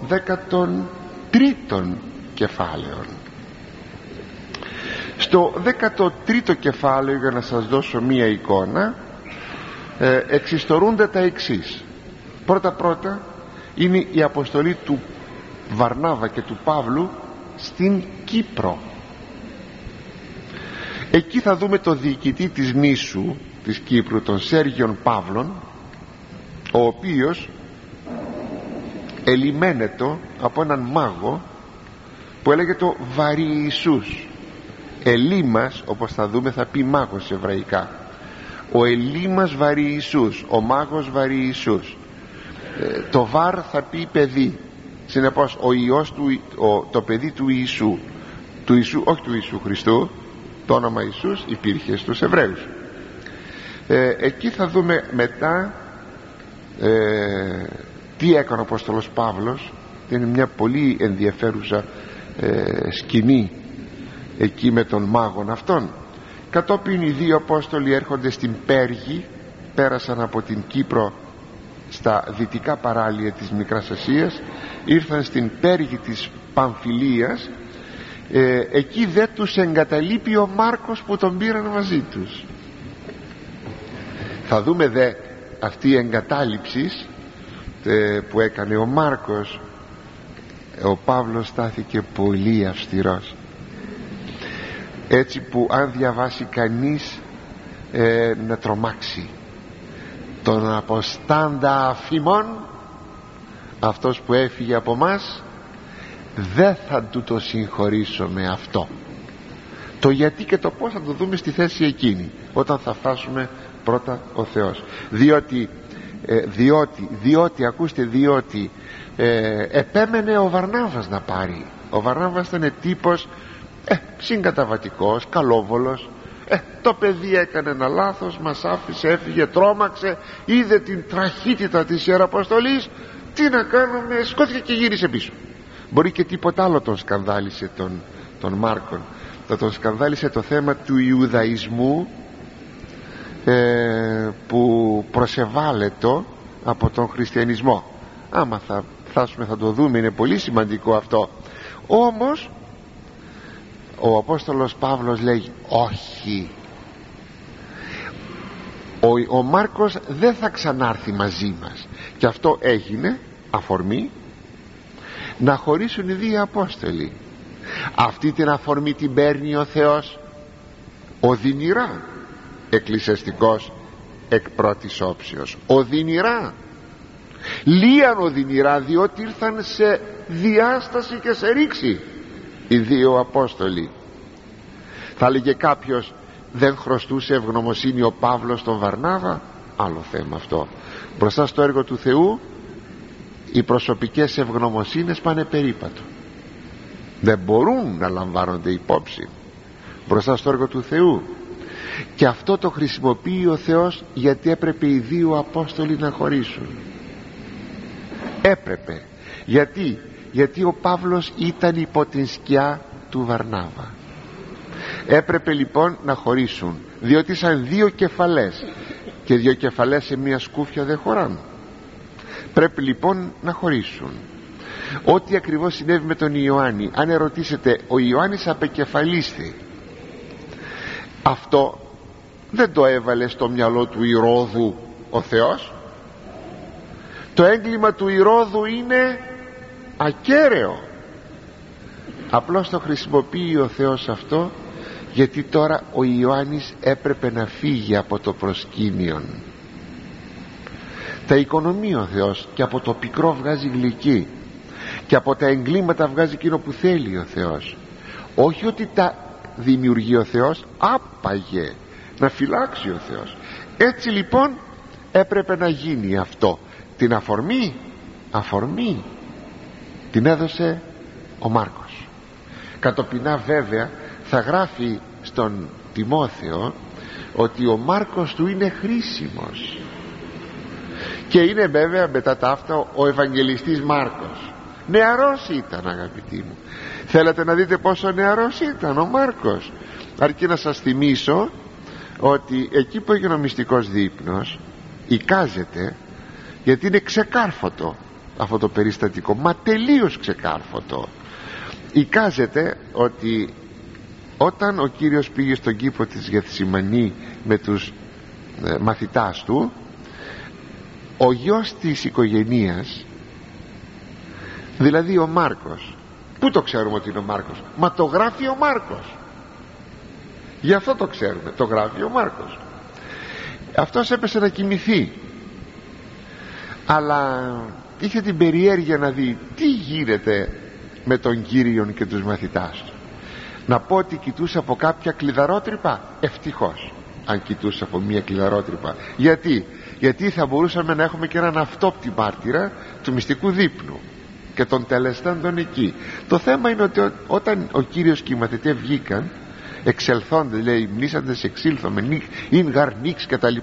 13ο κεφάλαιο. Στο 13ο κεφάλαιο, για να σας δώσω μία εικόνα, εξιστορούνται τα εξής. Πρώτα είναι η αποστολή του Βαρνάβα και του Παύλου στην Κύπρο. Εκεί θα δούμε το διοικητή της νήσου της Κύπρου, τον Σέργιον Παύλον, ο οποίος ελιμένετο από έναν μάγο που έλεγε το Βαριησούς. Ελίμας, όπως θα δούμε, θα πει μάγος σε εβραϊκά. Ο Ελίμας Βαριησούς, ο μάγος Βαριησούς. Το Βαρ θα πει παιδί. Συνεπώς ο Υιός του, το παιδί του Ιησού, όχι του Ιησού Χριστού. Το όνομα Ιησούς υπήρχε στους Εβραίους. Εκεί θα δούμε μετά τι έκανε ο Απόστολος Παύλος. Είναι μια πολύ ενδιαφέρουσα σκηνή εκεί με τον μάγον αυτόν. Κατόπιν οι δύο Απόστολοι έρχονται στην Πέργη, πέρασαν από την Κύπρο στα δυτικά παράλια της Μικράς Ασίας, ήρθαν στην Πέργη της Παμφιλίας. Εκεί δεν τους εγκαταλείπει ο Μάρκος που τον πήραν μαζί τους. Θα δούμε δε αυτή η εγκατάλειψη που έκανε ο Μάρκος. Ο Παύλος στάθηκε πολύ αυστηρός, έτσι που αν διαβάσει κανείς να τρομάξει. Τον αποστάντα αφημών, αυτός που έφυγε από μας, δεν θα του το συγχωρήσω με αυτό. Το γιατί και το πώς θα το δούμε στη θέση εκείνη, όταν θα φτάσουμε πρώτα ο Θεός. Διότι επέμενε ο Βαρνάβας να πάρει. Ο Βαρνάβας ήταν τύπος συγκαταβατικός, καλόβολος. Το παιδί έκανε ένα λάθος, μας άφησε, έφυγε, τρόμαξε, είδε την τραχύτητα της Ιεραποστολής. Τι να κάνουμε, σκόθηκε και γύρισε πίσω. Μπορεί και τίποτα άλλο τον σκανδάλισε τον Μάρκον. Θα τον σκανδάλισε το θέμα του Ιουδαϊσμού που προσεβάλλεται από τον χριστιανισμό. Άμα θα φτάσουμε θα το δούμε, είναι πολύ σημαντικό αυτό. Όμως ο Απόστολος Παύλος λέει όχι, ο Μάρκος δεν θα ξανάρθει μαζί μας. Και αυτό έγινε αφορμή να χωρίσουν οι δύο Απόστολοι. Αυτή την αφορμή την παίρνει ο Θεός οδυνηρά, εκκλησιαστικός εκ πρώτης όψεως, οδυνηρά, λίαν οδυνηρά, διότι ήρθαν σε διάσταση και σε ρήξη οι δύο Απόστολοι. Θα έλεγε κάποιος, δεν χρωστούσε ευγνωμοσύνη ο Παύλος στον Βαρνάβα? Άλλο θέμα αυτό. Μπροστά στο έργο του Θεού οι προσωπικές ευγνωμοσύνες πάνε περίπατο, δεν μπορούν να λαμβάνονται υπόψη μπροστά στο έργο του Θεού. Και αυτό το χρησιμοποιεί ο Θεός, γιατί έπρεπε οι δύο Απόστολοι να χωρίσουν. Έπρεπε. Γιατί ο Παύλος ήταν υπό την σκιά του Βαρνάβα. Έπρεπε λοιπόν να χωρίσουν, διότι ήσαν δύο κεφαλές, και δύο κεφαλές σε μία σκούφια δεν χωράνε. Πρέπει λοιπόν να χωρίσουν. Ό,τι ακριβώς συνέβη με τον Ιωάννη, αν ερωτήσετε, ο Ιωάννης απεκεφαλίσθη. Αυτό δεν το έβαλε στο μυαλό του Ηρώδου ο Θεός. Το έγκλημα του Ηρώδου είναι ακέραιο. Απλώς το χρησιμοποιεί ο Θεός αυτό, γιατί τώρα ο Ιωάννης έπρεπε να φύγει από το προσκήνιον. Τα οικονομεί ο Θεός, και από το πικρό βγάζει γλυκή, και από τα εγκλήματα βγάζει εκείνο που θέλει ο Θεός. Όχι ότι τα δημιουργεί ο Θεός, άπαγε να φυλάξει ο Θεός. Έτσι λοιπόν έπρεπε να γίνει αυτό. Την αφορμή την έδωσε ο Μάρκος. Κατοπινά βέβαια θα γράφει στον Τιμόθεο ότι ο Μάρκος του είναι χρήσιμος, και είναι βέβαια μετά τα αυτά ο Ευαγγελιστής Μάρκος. Νεαρός ήταν, αγαπητοί μου. Θέλετε να δείτε πόσο νεαρός ήταν ο Μάρκος? Αρκεί να σας θυμίσω ότι εκεί που έγινε ο μυστικός δείπνος εικάζεται, γιατί είναι ξεκάρφωτο αυτό το περιστατικό, μα τελείως ξεκάρφωτο. Εικάζεται ότι όταν ο Κύριος πήγε στον κήπο της Γεθσιμανή με τους μαθητάς του, ο γιος της οικογενείας, δηλαδή ο Μάρκος, πού το ξέρουμε ότι είναι ο Μάρκος? Μα το γράφει ο Μάρκος, γι' αυτό το ξέρουμε, το γράφει ο Μάρκος. Αυτός έπεσε να κοιμηθεί, αλλά είχε την περιέργεια να δει τι γίνεται με τον Κύριον και τους μαθητάς του. Να πω ότι κοιτούσε από κάποια κλειδαρότρυπα? Ευτυχώς αν κοιτούσε από μια κλειδαρότρυπα. Γιατί θα μπορούσαμε να έχουμε και έναν αυτόπτη μάρτυρα του μυστικού δείπνου και των τελεστάντων εκεί. Το θέμα είναι ότι όταν ο Κύριος και οι μαθητές βγήκαν, εξελθόντες, λέει, μνήσαντες εξήλθομεν ειν γαρ νίξ κτλ,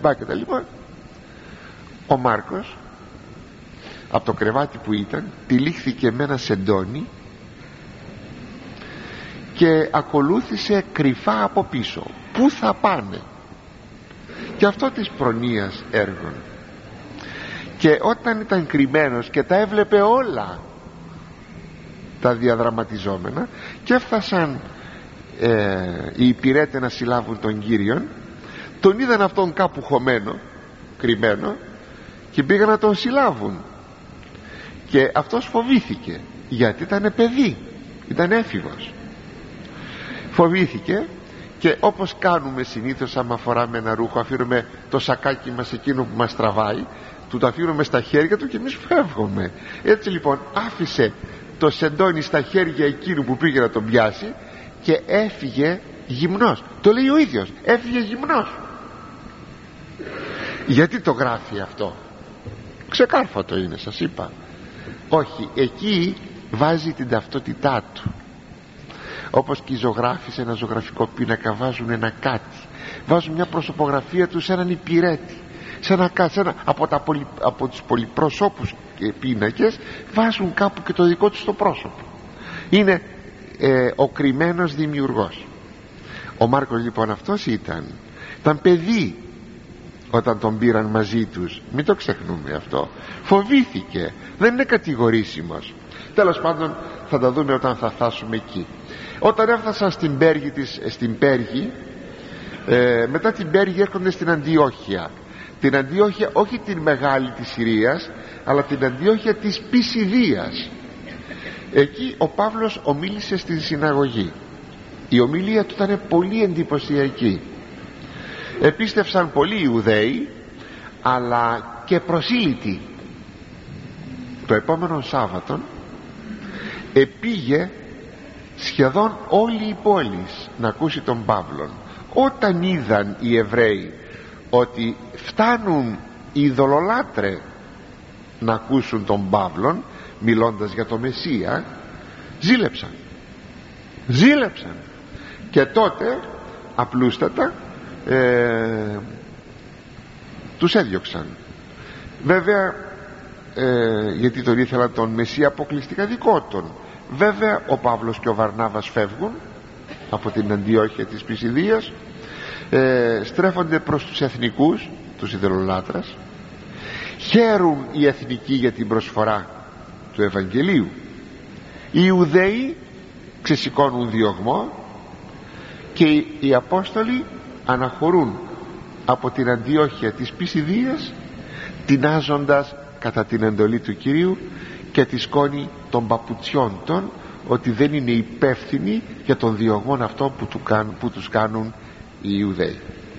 ο Μάρκος από το κρεβάτι που ήταν τυλίχθηκε με ένα σεντόνι και ακολούθησε κρυφά από πίσω. Πού θα πάνε? Και αυτό της προνοίας έργων. Και όταν ήταν κρυμμένος και τα έβλεπε όλα τα διαδραματιζόμενα, και έφτασαν οι υπηρέτες να συλλάβουν τον Κύριον, τον είδαν αυτόν κάπου χωμένο, κρυμμένο, και πήγαν να τον συλλάβουν. Και αυτός φοβήθηκε, γιατί ήταν παιδί, ήταν έφηβος. Φοβήθηκε, και όπως κάνουμε συνήθως άμα φοράμε ένα ρούχο, αφήνουμε το σακάκι μας εκείνο που μας τραβάει, του το αφήνουμε στα χέρια του και εμείς φεύγουμε. Έτσι λοιπόν άφησε το σεντόνι στα χέρια εκείνου που πήγε να τον πιάσει και έφυγε γυμνός. Το λέει ο ίδιος, έφυγε γυμνός. Γιατί το γράφει αυτό? Ξεκάρφωτο είναι, σας είπα. Όχι, εκεί βάζει την ταυτότητά του. Όπως και οι ζωγράφοι σε ένα ζωγραφικό πίνακα βάζουν ένα κάτι, βάζουν μια προσωπογραφία του σε έναν υπηρέτη, από τους πολυπροσώπους πίνακες βάζουν κάπου και το δικό τους το πρόσωπο. Είναι ο κρυμμένος δημιουργός. Ο Μάρκος λοιπόν αυτός ήταν παιδί όταν τον πήραν μαζί τους, μην το ξεχνούμε αυτό. Φοβήθηκε, δεν είναι κατηγορήσιμος. Τέλος πάντων θα τα δούμε όταν θα φτάσουμε εκεί. Όταν έφτασαν στην Πέργη, μετά την Πέργη έρχονται στην Αντιόχεια. Την Αντιόχεια, όχι την μεγάλη της Συρίας, αλλά την Αντιόχεια της Πισιδίας. Εκεί ο Παύλος ομίλησε στην συναγωγή. Η ομιλία του ήταν πολύ εντυπωσιακή. Επίστευσαν πολλοί Ιουδαίοι, αλλά και προσήλυτοι. Το επόμενο Σάββατο επήγε σχεδόν όλη η πόλη να ακούσει τον Παύλον. Όταν είδαν οι Εβραίοι ότι φτάνουν οι ειδωλολάτρε να ακούσουν τον Παύλον μιλώντας για το Μεσσία, ζήλεψαν και τότε απλούστατα τους έδιωξαν. Βέβαια γιατί τον ήθελαν τον Μεσσία αποκλειστικά δικό των. Βέβαια ο Παύλος και ο Βαρνάβας φεύγουν από την Αντιόχεια της Πισιδίας, στρέφονται προς τους εθνικούς, τους ειδωλολάτρας. Χαίρουν οι εθνικοί για την προσφορά του Ευαγγελίου. Οι Ιουδαίοι ξεσηκώνουν διωγμό και οι Απόστολοι αναχωρούν από την Αντιόχεια της Πισιδίας, τεινάζοντας κατά την εντολή του Κυρίου και τη σκόνη των παπουτσιών των, ότι δεν είναι υπεύθυνοι για τον διωγμό αυτό που τους κάνουν οι Ιουδαίοι.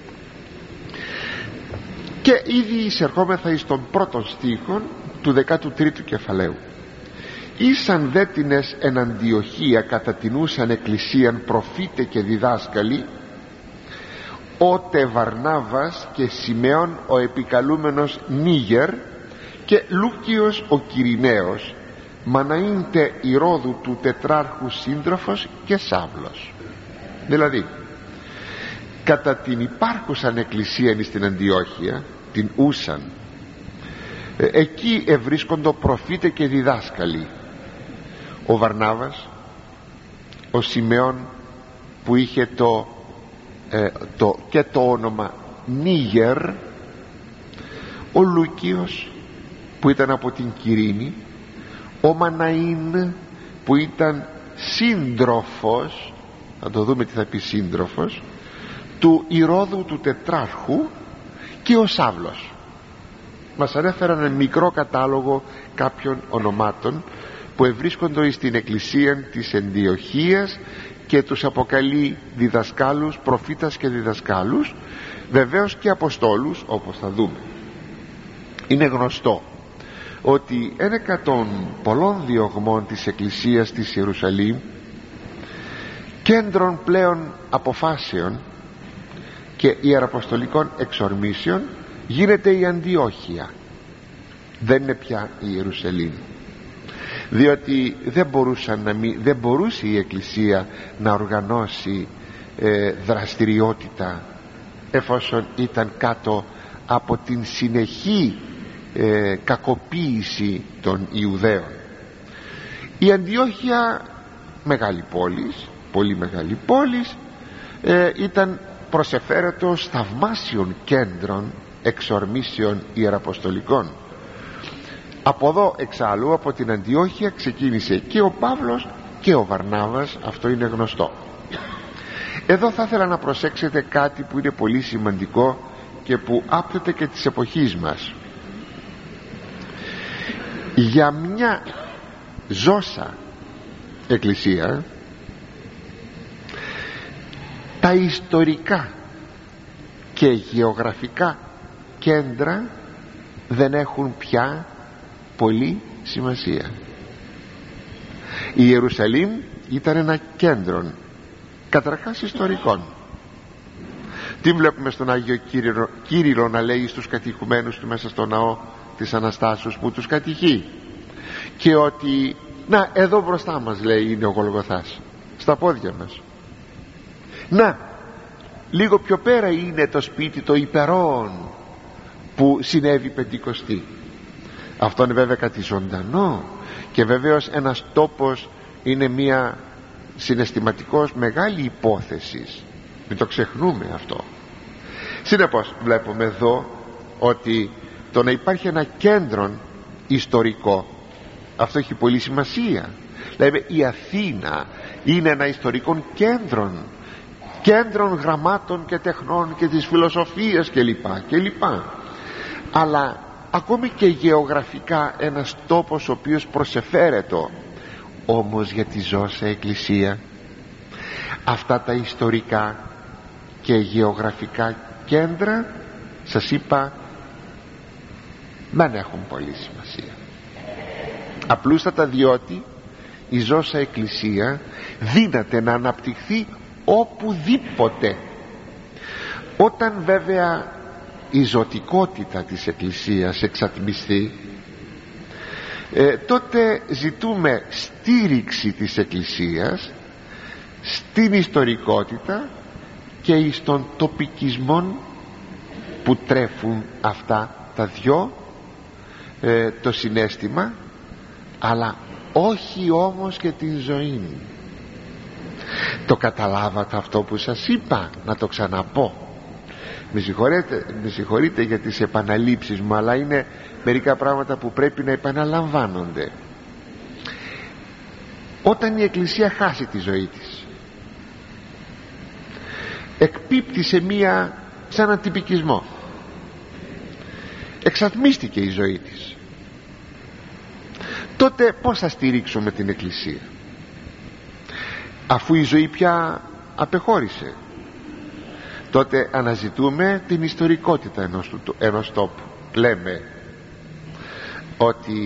Και ήδη εισερχόμεθα εις τον πρώτον στίχον του 13ου κεφαλαίου. Ήσαν δέτινες εν Αντιοχία κατατινούσαν εκκλησίαν προφήτε και διδάσκαλοι, ότε Βαρνάβας και Σιμεών ο επικαλούμενος Νίγερ και Λούκιος ο Κυριναίος, Μαναΐντε Ηρώδου του τετράρχου σύντροφος και Σάβλος. Δηλαδή κατά την υπάρχουσαν εκκλησίαν στην Αντιόχεια, την ούσαν, εκεί ευρίσκοντο προφήτε και διδάσκαλοι. Ο Βαρνάβας, ο Σιμεών που είχε και το όνομα Νίγερ, ο Λούκιος που ήταν από την Κυρίνη, ο Μαναΐν που ήταν σύντροφος, θα το δούμε τι θα πει σύντροφος, του Ηρώδου του τετράρχου, και ο Σάβλος. Μας ανέφεραν ένα μικρό κατάλογο κάποιων ονομάτων που ευρίσκονται στην εκκλησία της Αντιοχίας και τους αποκαλεί διδασκάλους, προφήτας και διδασκάλους, βεβαίως και αποστόλους, όπως θα δούμε. Είναι γνωστό ότι ένεκα των πολλών διωγμών της εκκλησίας της Ιερουσαλήμ, κέντρων πλέον αποφάσεων και ιεραποστολικών εξορμήσεων, γίνεται η Αντιόχεια, δεν είναι πια η Ιερουσαλήμ, διότι δεν μπορούσε η Εκκλησία να οργανώσει δραστηριότητα εφόσον ήταν κάτω από την συνεχή κακοποίηση των Ιουδαίων. Η Αντιόχεια, μεγάλη πόλης, πολύ μεγάλη πόλης, ήταν προσεφέρετος θαυμάσιων κέντρων εξορμήσεων ιεραποστολικών. Από εδώ εξάλλου, από την Αντιόχεια, ξεκίνησε και ο Παύλος και ο Βαρνάβας, αυτό είναι γνωστό. Εδώ θα ήθελα να προσέξετε κάτι που είναι πολύ σημαντικό και που άπτεται και της εποχής μας. Για μια ζώσα εκκλησία, τα ιστορικά και γεωγραφικά κέντρα δεν έχουν πια πολύ σημασία. Η Ιερουσαλήμ ήταν ένα κέντρο καταρχάς ιστορικών. Τι βλέπουμε στον Άγιο Κύριλλο να λέει στους κατοικουμένους του μέσα στο ναό της Αναστάσεως που τους κατοικεί, και ότι να, εδώ μπροστά μας, λέει, είναι ο Γολγοθάς, στα πόδια μας. Να, λίγο πιο πέρα είναι το σπίτι το υπερών που συνέβη Πεντηκοστή. Αυτό είναι βέβαια κάτι ζωντανό και βεβαίως ένας τόπος είναι μια συναισθηματικώς μεγάλη υπόθεση, μην το ξεχνούμε αυτό. Συνεπώς βλέπουμε εδώ ότι το να υπάρχει ένα κέντρο ιστορικό, αυτό έχει πολύ σημασία. Δηλαδή η Αθήνα είναι ένα ιστορικό κέντρο γραμμάτων και τεχνών και της φιλοσοφίας κλπ. Αλλά ακόμη και γεωγραφικά ένας τόπος ο οποίος προσεφέρεται. Όμως για τη ζώσα εκκλησία αυτά τα ιστορικά και γεωγραφικά κέντρα, σας είπα, δεν έχουν πολύ σημασία. Απλούστατα διότι η ζώσα εκκλησία δύναται να αναπτυχθεί οπουδήποτε. Όταν βέβαια η ζωτικότητα της εκκλησίας εξατμιστεί, τότε ζητούμε στήριξη της εκκλησίας στην ιστορικότητα και στον τοπικισμό που τρέφουν αυτά τα δυο, το συναίσθημα, αλλά όχι όμως και την ζωή. Το καταλάβατε αυτό που σας είπα? Να το ξαναπώ. Με συγχωρείτε για τις επαναλήψεις μου, αλλά είναι μερικά πράγματα που πρέπει να επαναλαμβάνονται. Όταν η Εκκλησία χάσει τη ζωή της, εκπίπτει σε σαν έναν τυπικισμό, εξατμίστηκε η ζωή της, τότε πώς θα στηρίξουμε την Εκκλησία, αφού η ζωή πια απεχώρησε? Τότε αναζητούμε την ιστορικότητα ενός τόπου. Λέμε ότι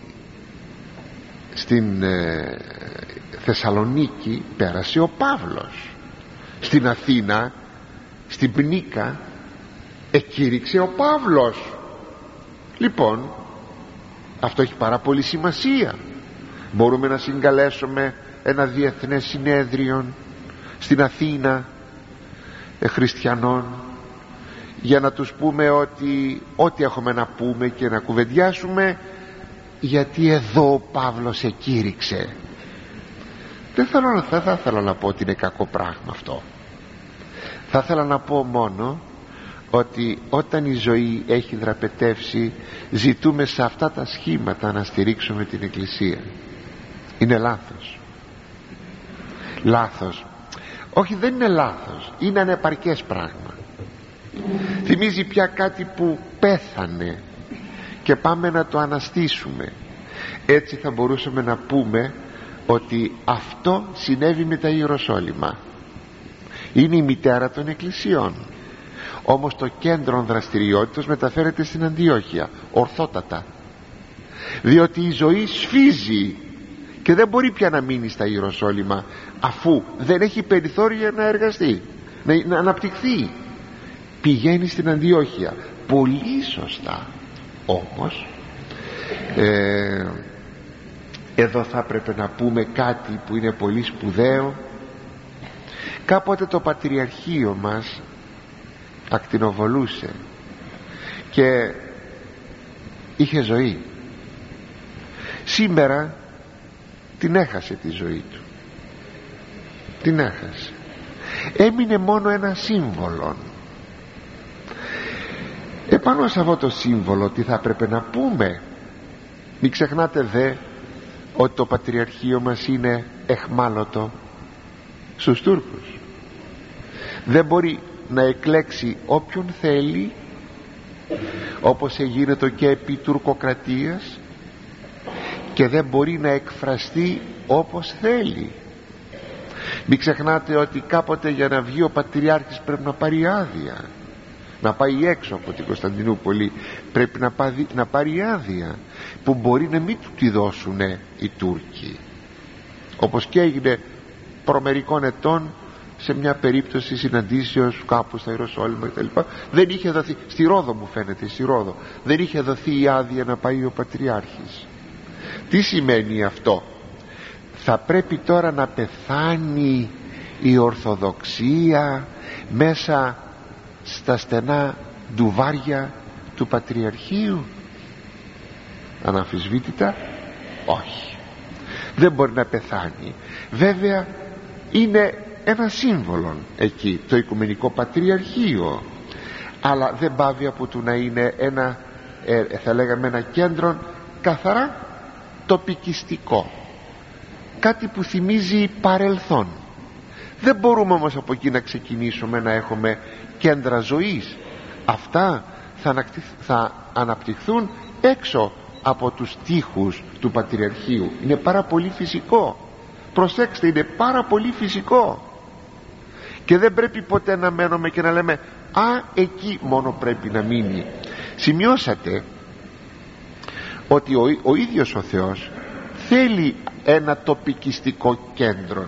στην Θεσσαλονίκη πέρασε ο Παύλος, στην Αθήνα, στην Πνίκα εκήρυξε ο Παύλος. Λοιπόν, αυτό έχει πάρα πολύ σημασία. Μπορούμε να συγκαλέσουμε ένα διεθνές συνέδριο στην Αθήνα χριστιανών για να τους πούμε ότι ό,τι έχουμε να πούμε και να κουβεντιάσουμε, γιατί εδώ ο Παύλος εκήρυξε. Δεν θα ήθελα να πω ότι είναι κακό πράγμα αυτό. Θα ήθελα να πω μόνο ότι όταν η ζωή έχει δραπετεύσει, ζητούμε σε αυτά τα σχήματα να στηρίξουμε την Εκκλησία. Είναι λάθος. Όχι, δεν είναι λάθος, είναι ανεπαρκές πράγμα. Θυμίζει πια κάτι που πέθανε και πάμε να το αναστήσουμε. Έτσι θα μπορούσαμε να πούμε ότι αυτό συνέβη με τα Ιεροσόλυμα. Είναι η μητέρα των εκκλησιών, όμως το κέντρο δραστηριότητας μεταφέρεται στην Αντιόχεια ορθότατα, διότι η ζωή σφίζει και δεν μπορεί πια να μείνει στα Ιεροσόλυμα, αφού δεν έχει περιθώρια να εργαστεί, να αναπτυχθεί. Πηγαίνει στην Αντιόχεια. Πολύ σωστά. Όμως εδώ θα έπρεπε να πούμε κάτι που είναι πολύ σπουδαίο. Κάποτε το Πατριαρχείο μας ακτινοβολούσε και είχε ζωή. Σήμερα την έχασε τη ζωή του, την έχασε. Έμεινε μόνο ένα σύμβολο. Επάνω σε αυτό το σύμβολο τι θα έπρεπε να πούμε? Μην ξεχνάτε δε ότι το Πατριαρχείο μας είναι εχμάλωτο στους Τούρκους. Δεν μπορεί να εκλέξει όποιον θέλει, όπως γίνεται και επί τουρκοκρατίας, και δεν μπορεί να εκφραστεί όπως θέλει. Μην ξεχνάτε ότι κάποτε για να βγει ο Πατριάρχης πρέπει να πάρει άδεια, να πάει έξω από την Κωνσταντινούπολη, πρέπει να πάρει άδεια, που μπορεί να μην του τη δώσουν οι Τούρκοι, όπως και έγινε προμερικών ετών σε μια περίπτωση συναντήσεως κάπου στα Ιεροσόλυμα κτλ. Δεν είχε δοθεί, στη Ρόδο μου φαίνεται, στη Ρόδο δεν είχε δοθεί η άδεια να πάει ο Πατριάρχης. Τι σημαίνει αυτό? Θα πρέπει τώρα να πεθάνει η Ορθοδοξία μέσα στα στενά ντουβάρια του Πατριαρχείου? Αναμφισβήτητα όχι. δεν μπορεί να πεθάνει. Βέβαια είναι ένα σύμβολο εκεί το Οικουμενικό Πατριαρχείο, αλλά δεν πάβει από το να είναι ένα θα λέγαμε ένα κέντρο καθαρά τοπικιστικό, κάτι που θυμίζει παρελθόν. Δεν μπορούμε όμως από εκεί να ξεκινήσουμε να έχουμε κέντρα ζωής. Αυτά θα αναπτυχθούν έξω από τους τοίχους του Πατριαρχείου. Είναι πάρα πολύ φυσικό, προσέξτε, είναι πάρα πολύ φυσικό, και δεν πρέπει ποτέ να μένουμε και να λέμε «Α, εκεί μόνο πρέπει να μείνει». Σημειώσατε ότι ο ίδιος ο Θεός θέλει ένα τοπικιστικό κέντρο.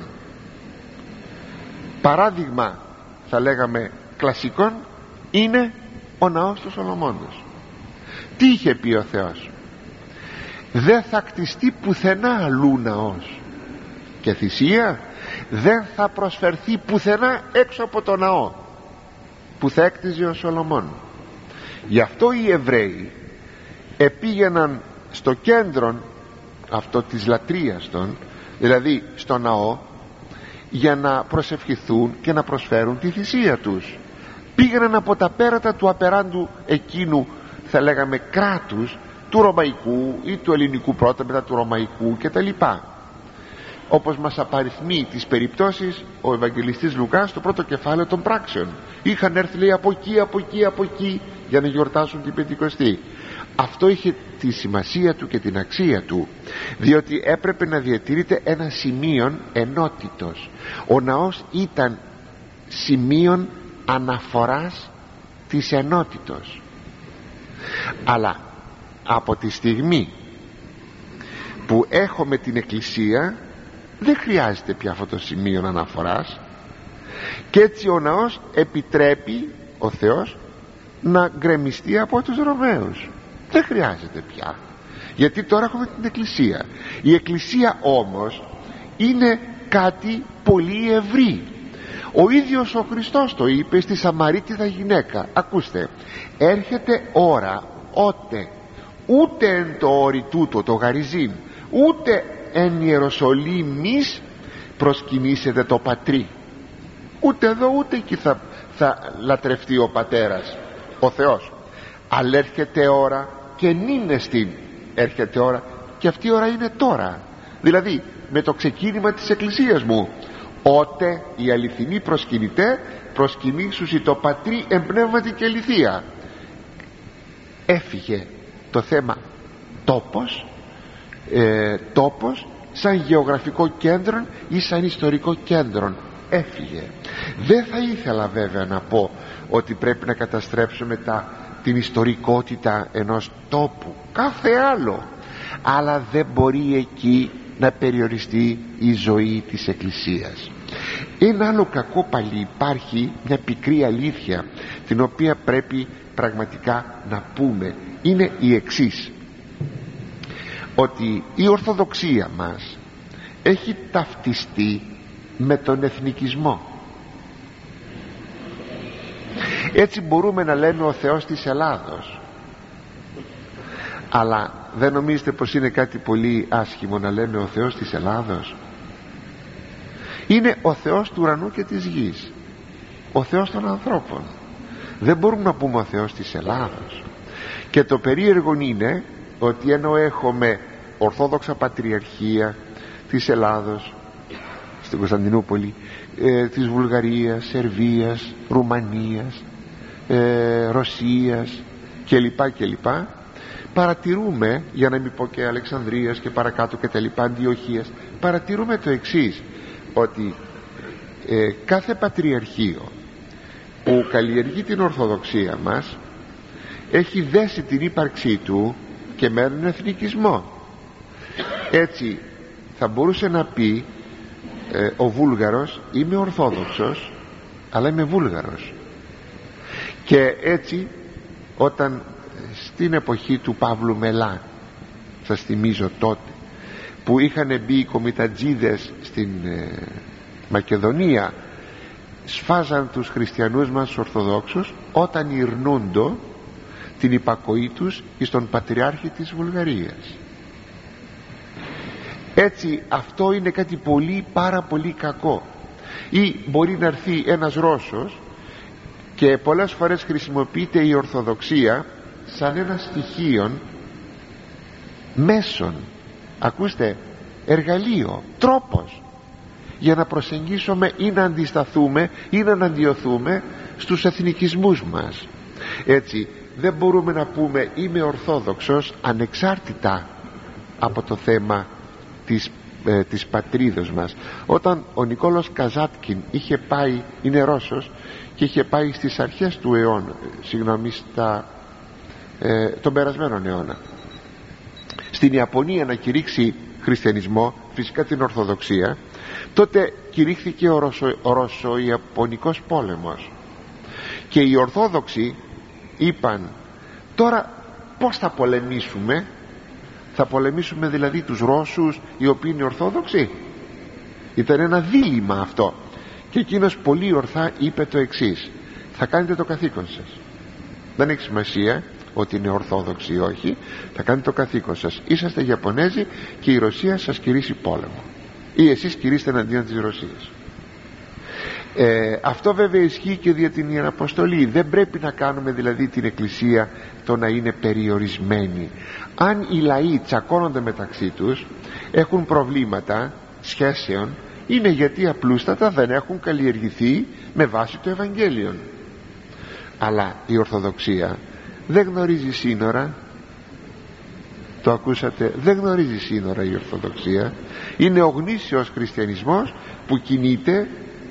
Παράδειγμα θα λέγαμε κλασικών είναι ο ναός του Σολομώντος. Τι είχε πει ο Θεός? Δεν θα κτιστεί πουθενά αλλού ναός, και θυσία δεν θα προσφερθεί πουθενά έξω από το ναό που θα έκτιζε ο Σολομών. Γι' αυτό οι Εβραίοι επήγαιναν στο κέντρο αυτό της λατρείας των, δηλαδή στο ναό, για να προσευχηθούν και να προσφέρουν τη θυσία τους. Πήγαιναν από τα πέρατα του απεράντου εκείνου θα λέγαμε κράτους, του Ρωμαϊκού ή του Ελληνικού πρώτα, μετά του Ρωμαϊκού κτλ. Όπως μας απαριθμεί τις περιπτώσεις ο Ευαγγελιστής Λουκάς στο πρώτο κεφάλαιο των πράξεων. Είχαν έρθει, λέει, από εκεί για να γιορτάσουν την Πεντηκοστή. Αυτό είχε τη σημασία του και την αξία του, διότι έπρεπε να διατηρείται ένα σημείο ενότητος. Ο ναός ήταν σημείον αναφοράς της ενότητος. Αλλά από τη στιγμή που έχουμε την Εκκλησία δεν χρειάζεται πια αυτό το σημείο αναφοράς, και έτσι ο ναός επιτρέπει ο Θεός να γκρεμιστεί από τους Ρωμαίους. Δεν χρειάζεται πια, γιατί τώρα έχουμε την Εκκλησία. Η Εκκλησία όμως είναι κάτι πολύ ευρύ. Ο ίδιος ο Χριστός το είπε στη Σαμαρίτιδα γυναίκα. Ακούστε, έρχεται ώρα ότε ούτε εν το όρι τούτο το γαριζίν, ούτε εν Ιεροσολύμης προσκυνήσετε το Πατρί. Ούτε εδώ ούτε εκεί θα λατρευτεί ο Πατέρας, ο Θεός. Αλλά έρχεται ώρα, και νύνεστην έρχεται ώρα, και αυτή η ώρα είναι τώρα. Δηλαδή με το ξεκίνημα της Εκκλησίας μου, ότε οι αληθινοί προσκυνητέ προσκυνήσουσι το Πατρί εν πνεύματι και αληθεία. Έφυγε το θέμα τόπος σαν γεωγραφικό κέντρο ή σαν ιστορικό κέντρο. Έφυγε. Δεν θα ήθελα βέβαια να πω ότι πρέπει να καταστρέψουμε την ιστορικότητα ενός τόπου, κάθε άλλο, αλλά δεν μπορεί εκεί να περιοριστεί η ζωή της Εκκλησίας. Ένα άλλο κακό πάλι υπάρχει, μια πικρή αλήθεια την οποία πρέπει πραγματικά να πούμε, είναι η εξής, ότι η Ορθοδοξία μας έχει ταυτιστεί με τον εθνικισμό. Έτσι μπορούμε να λέμε ο Θεός της Ελλάδος, αλλά δεν νομίζετε πως είναι κάτι πολύ άσχημο να λέμε ο Θεός της Ελλάδος? Είναι ο Θεός του ουρανού και της γης, ο Θεός των ανθρώπων. Δεν μπορούμε να πούμε ο Θεός της Ελλάδος. Και το περίεργο είναι ότι ενώ έχουμε Ορθόδοξα Πατριαρχία της Ελλάδος, στην Κωνσταντινούπολη, της Βουλγαρίας, Σερβίας, Ρουμανίας, Ρωσίας κλπ, παρατηρούμε, για να μην πω και Αλεξανδρίας και παρακάτω και τα λοιπά, Αντιοχίας, παρατηρούμε το εξής, ότι κάθε πατριαρχείο που καλλιεργεί την Ορθοδοξία μας έχει δέσει την ύπαρξή του και με έναν εθνικισμό. Έτσι θα μπορούσε να πει ο Βούλγαρος, είμαι Ορθόδοξος αλλά είμαι Βούλγαρος. Και έτσι όταν στην εποχή του Παύλου Μελά, σας θυμίζω τότε, που είχαν μπει οι κομιτατζίδες στην Μακεδονία, σφάζαν τους χριστιανούς μας τους Ορθοδόξους όταν ηρνούντο την υπακοή τους στον Πατριάρχη της Βουλγαρίας. Έτσι αυτό είναι κάτι πολύ, πάρα πολύ κακό. Ή μπορεί να έρθει ένας Ρώσος, και πολλές φορές χρησιμοποιείται η Ορθοδοξία σαν ένα στοιχείο, μέσον, ακούστε, εργαλείο, τρόπος για να προσεγγίσουμε ή να αντισταθούμε ή να αντιωθούμε στους εθνικισμούς μας. Έτσι δεν μπορούμε να πούμε είμαι Ορθόδοξος ανεξάρτητα από το θέμα της πατρίδος μας. Όταν ο Νικόλος Καζάτκιν είχε πάει, είναι Ρώσος, και είχε πάει στις αρχές του αιώνα, τον περασμένο αιώνα, στην Ιαπωνία να κηρύξει χριστιανισμό, φυσικά την Ορθοδοξία, τότε κηρύχθηκε ο Ρωσο-Ιαπωνικός πόλεμος και οι Ορθόδοξοι είπαν, τώρα πως θα πολεμήσουμε? Θα πολεμήσουμε δηλαδή τους Ρώσους οι οποίοι είναι Ορθόδοξοι? Ήταν ένα δίλημμα αυτό, και εκείνος πολύ ορθά είπε το εξής: θα κάνετε το καθήκον σας, δεν έχει σημασία ότι είναι Ορθόδοξοι ή όχι, θα κάνετε το καθήκον σας. Είσαστε Ιαπωνέζοι και η Ρωσία σας κηρύσσει πόλεμο, ή εσείς κηρύστε εναντίον της Ρωσίας. Αυτό βέβαια ισχύει και για την Ιεραποστολή. Δεν πρέπει να κάνουμε δηλαδή την Εκκλησία το να είναι περιορισμένη. Αν οι λαοί τσακώνονται μεταξύ τους, έχουν προβλήματα σχέσεων, είναι γιατί απλούστατα δεν έχουν καλλιεργηθεί με βάση το Ευαγγέλιο. Αλλά η Ορθοδοξία δεν γνωρίζει σύνορα. Το ακούσατε, δεν γνωρίζει σύνορα η Ορθοδοξία. Είναι ο γνήσιος χριστιανισμός που κινείται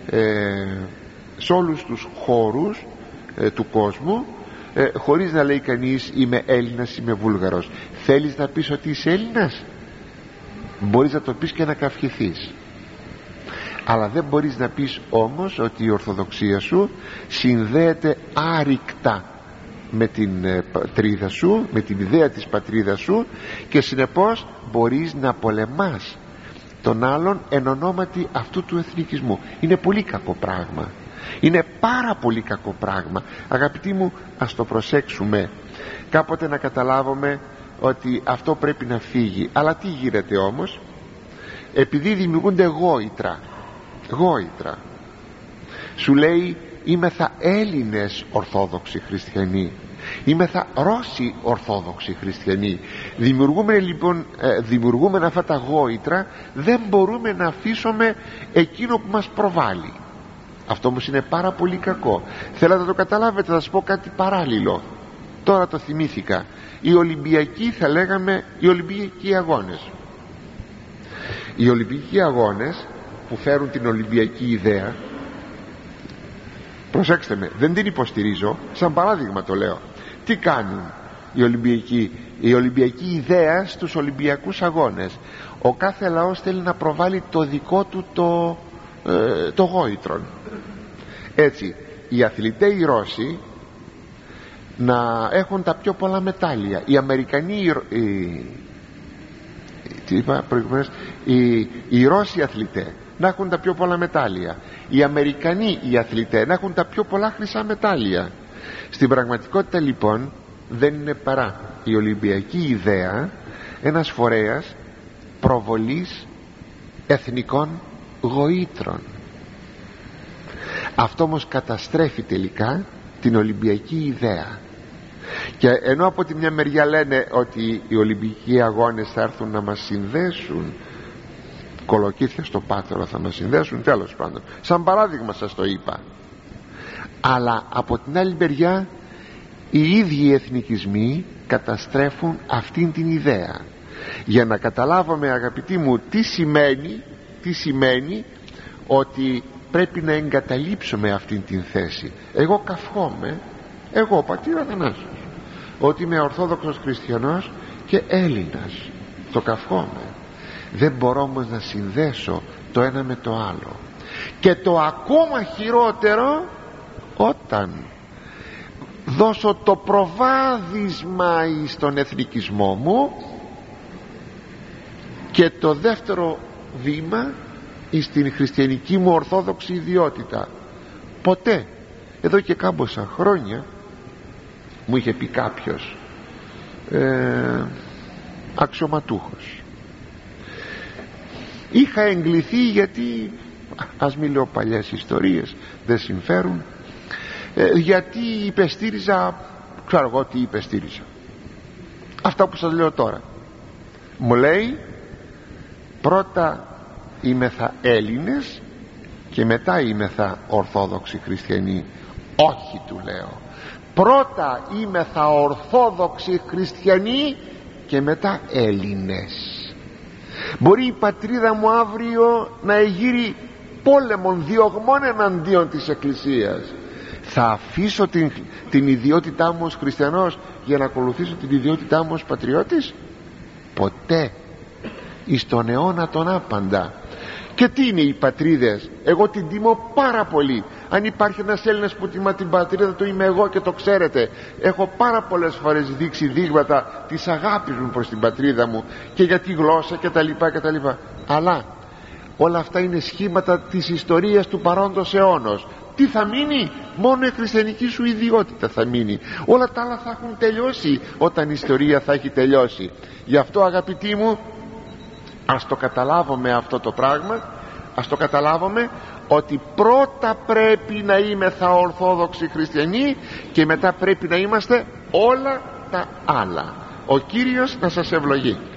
σε όλους τους χώρους του κόσμου, χωρίς να λέει κανείς είμαι Έλληνας, είμαι Βούλγαρος. Θέλεις να πεις ότι είσαι Έλληνας? Μπορείς να το πεις και να καυχηθείς, αλλά δεν μπορείς να πεις όμως ότι η Ορθοδοξία σου συνδέεται άρρηκτα με την πατρίδα σου, με την ιδέα της πατρίδας σου, και συνεπώς μπορείς να πολεμάς τον άλλον εν ονόματι αυτού του εθνικισμού. Είναι πολύ κακό πράγμα, είναι πάρα πολύ κακό πράγμα. Αγαπητοί μου, ας το προσέξουμε κάποτε, να καταλάβουμε ότι αυτό πρέπει να φύγει. Αλλά τι γίνεται όμως? Επειδή δημιουργούνται γόητρα, σου λέει είμεθα Έλληνες Ορθόδοξοι χριστιανοί, είμεθα Ρώσοι Ορθόδοξοι χριστιανοί. Δημιουργούμε αυτά τα γόητρα, δεν μπορούμε να αφήσουμε εκείνο που μας προβάλλει. Αυτό όμως είναι πάρα πολύ κακό. Θέλετε να το καταλάβετε? Θα σας πω κάτι παράλληλο, τώρα το θυμήθηκα. Οι Ολυμπιακοί, θα λέγαμε οι Ολυμπιακοί αγώνες, οι Ολυμπιακοί αγώνες που φέρουν την Ολυμπιακή ιδέα, προσέξτε με, δεν την υποστηρίζω, σαν παράδειγμα το λέω. Τι κάνουν οι Ολυμπιακοί? Η Ολυμπιακή ιδέα στους Ολυμπιακούς αγώνες, ο κάθε λαός θέλει να προβάλλει το δικό του το γόητρον. Έτσι οι αθλητές οι Ρώσοι να έχουν τα πιο πολλά μετάλλια, οι Αμερικανοί, τι είπα προηγουμένως, οι Ρώσοι αθλητές να έχουν τα πιο πολλά μετάλλια, οι Αμερικανοί οι αθλητές να έχουν τα πιο πολλά χρυσά μετάλλια. Στην πραγματικότητα λοιπόν δεν είναι παρά η Ολυμπιακή ιδέα ένας φορέας προβολής εθνικών γοήτρων. Αυτό όμως καταστρέφει τελικά την Ολυμπιακή ιδέα. Και ενώ από τη μια μεριά λένε ότι οι Ολυμπιακοί αγώνες θα έρθουν να μας συνδέσουν, κολοκύθια στο πάτωρο θα μας συνδέσουν, τέλος πάντων, σαν παράδειγμα σας το είπα, αλλά από την άλλη μεριά οι ίδιοι οι εθνικισμοί καταστρέφουν αυτήν την ιδέα. Για να καταλάβουμε, αγαπητοί μου, τι σημαίνει ότι πρέπει να εγκαταλείψουμε αυτήν την θέση. Εγώ καυχόμαι, εγώ πατήρ Αθανάσιος, ότι είμαι Ορθόδοξος Χριστιανός και Έλληνας, το καυχόμαι. Δεν μπορώ όμως να συνδέσω το ένα με το άλλο. Και το ακόμα χειρότερο, όταν δώσω το προβάδισμα στον εθνικισμό μου και το δεύτερο βήμα στην χριστιανική μου ορθόδοξη ιδιότητα. Ποτέ, εδώ και κάμποσα χρόνια, μου είχε πει κάποιος αξιωματούχος, είχα εγκληθεί, γιατί ας μην λέω παλιές ιστορίες, δεν συμφέρουν, γιατί υπεστήριζα, ξέρω εγώ τι υπεστήριζα, αυτά που σας λέω τώρα. Μου λέει πρώτα είμεθα Έλληνες και μετά είμεθα Ορθόδοξοι Χριστιανοί. Όχι, του λέω, πρώτα είμεθα Ορθόδοξοι Χριστιανοί και μετά Έλληνες. Μπορεί η πατρίδα μου αύριο να εγείρει πόλεμον, διωγμών εναντίον της Εκκλησίας. Θα αφήσω την ιδιότητά μου ως χριστιανός για να ακολουθήσω την ιδιότητά μου ως πατριώτης? Ποτέ. Εις τον αιώνα τον άπαντα. Και τι είναι οι πατρίδες? Εγώ την τιμώ πάρα πολύ. Αν υπάρχει ένας Έλληνας που τιμά την πατρίδα του, είμαι εγώ, και το ξέρετε. Έχω πάρα πολλές φορές δείξει δείγματα της αγάπης μου προς την πατρίδα μου και για τη γλώσσα κτλ. Αλλά όλα αυτά είναι σχήματα της ιστορίας του παρόντος αιώνος. Τι θα μείνει? Μόνο η χριστιανική σου ιδιότητα θα μείνει. Όλα τα άλλα θα έχουν τελειώσει όταν η ιστορία θα έχει τελειώσει. Γι' αυτό, αγαπητοί μου, ας το καταλάβουμε αυτό το πράγμα. Ας το καταλάβουμε ότι πρώτα πρέπει να είμεθα Ορθόδοξοι Χριστιανοί και μετά πρέπει να είμαστε όλα τα άλλα. Ο Κύριος να σας ευλογεί.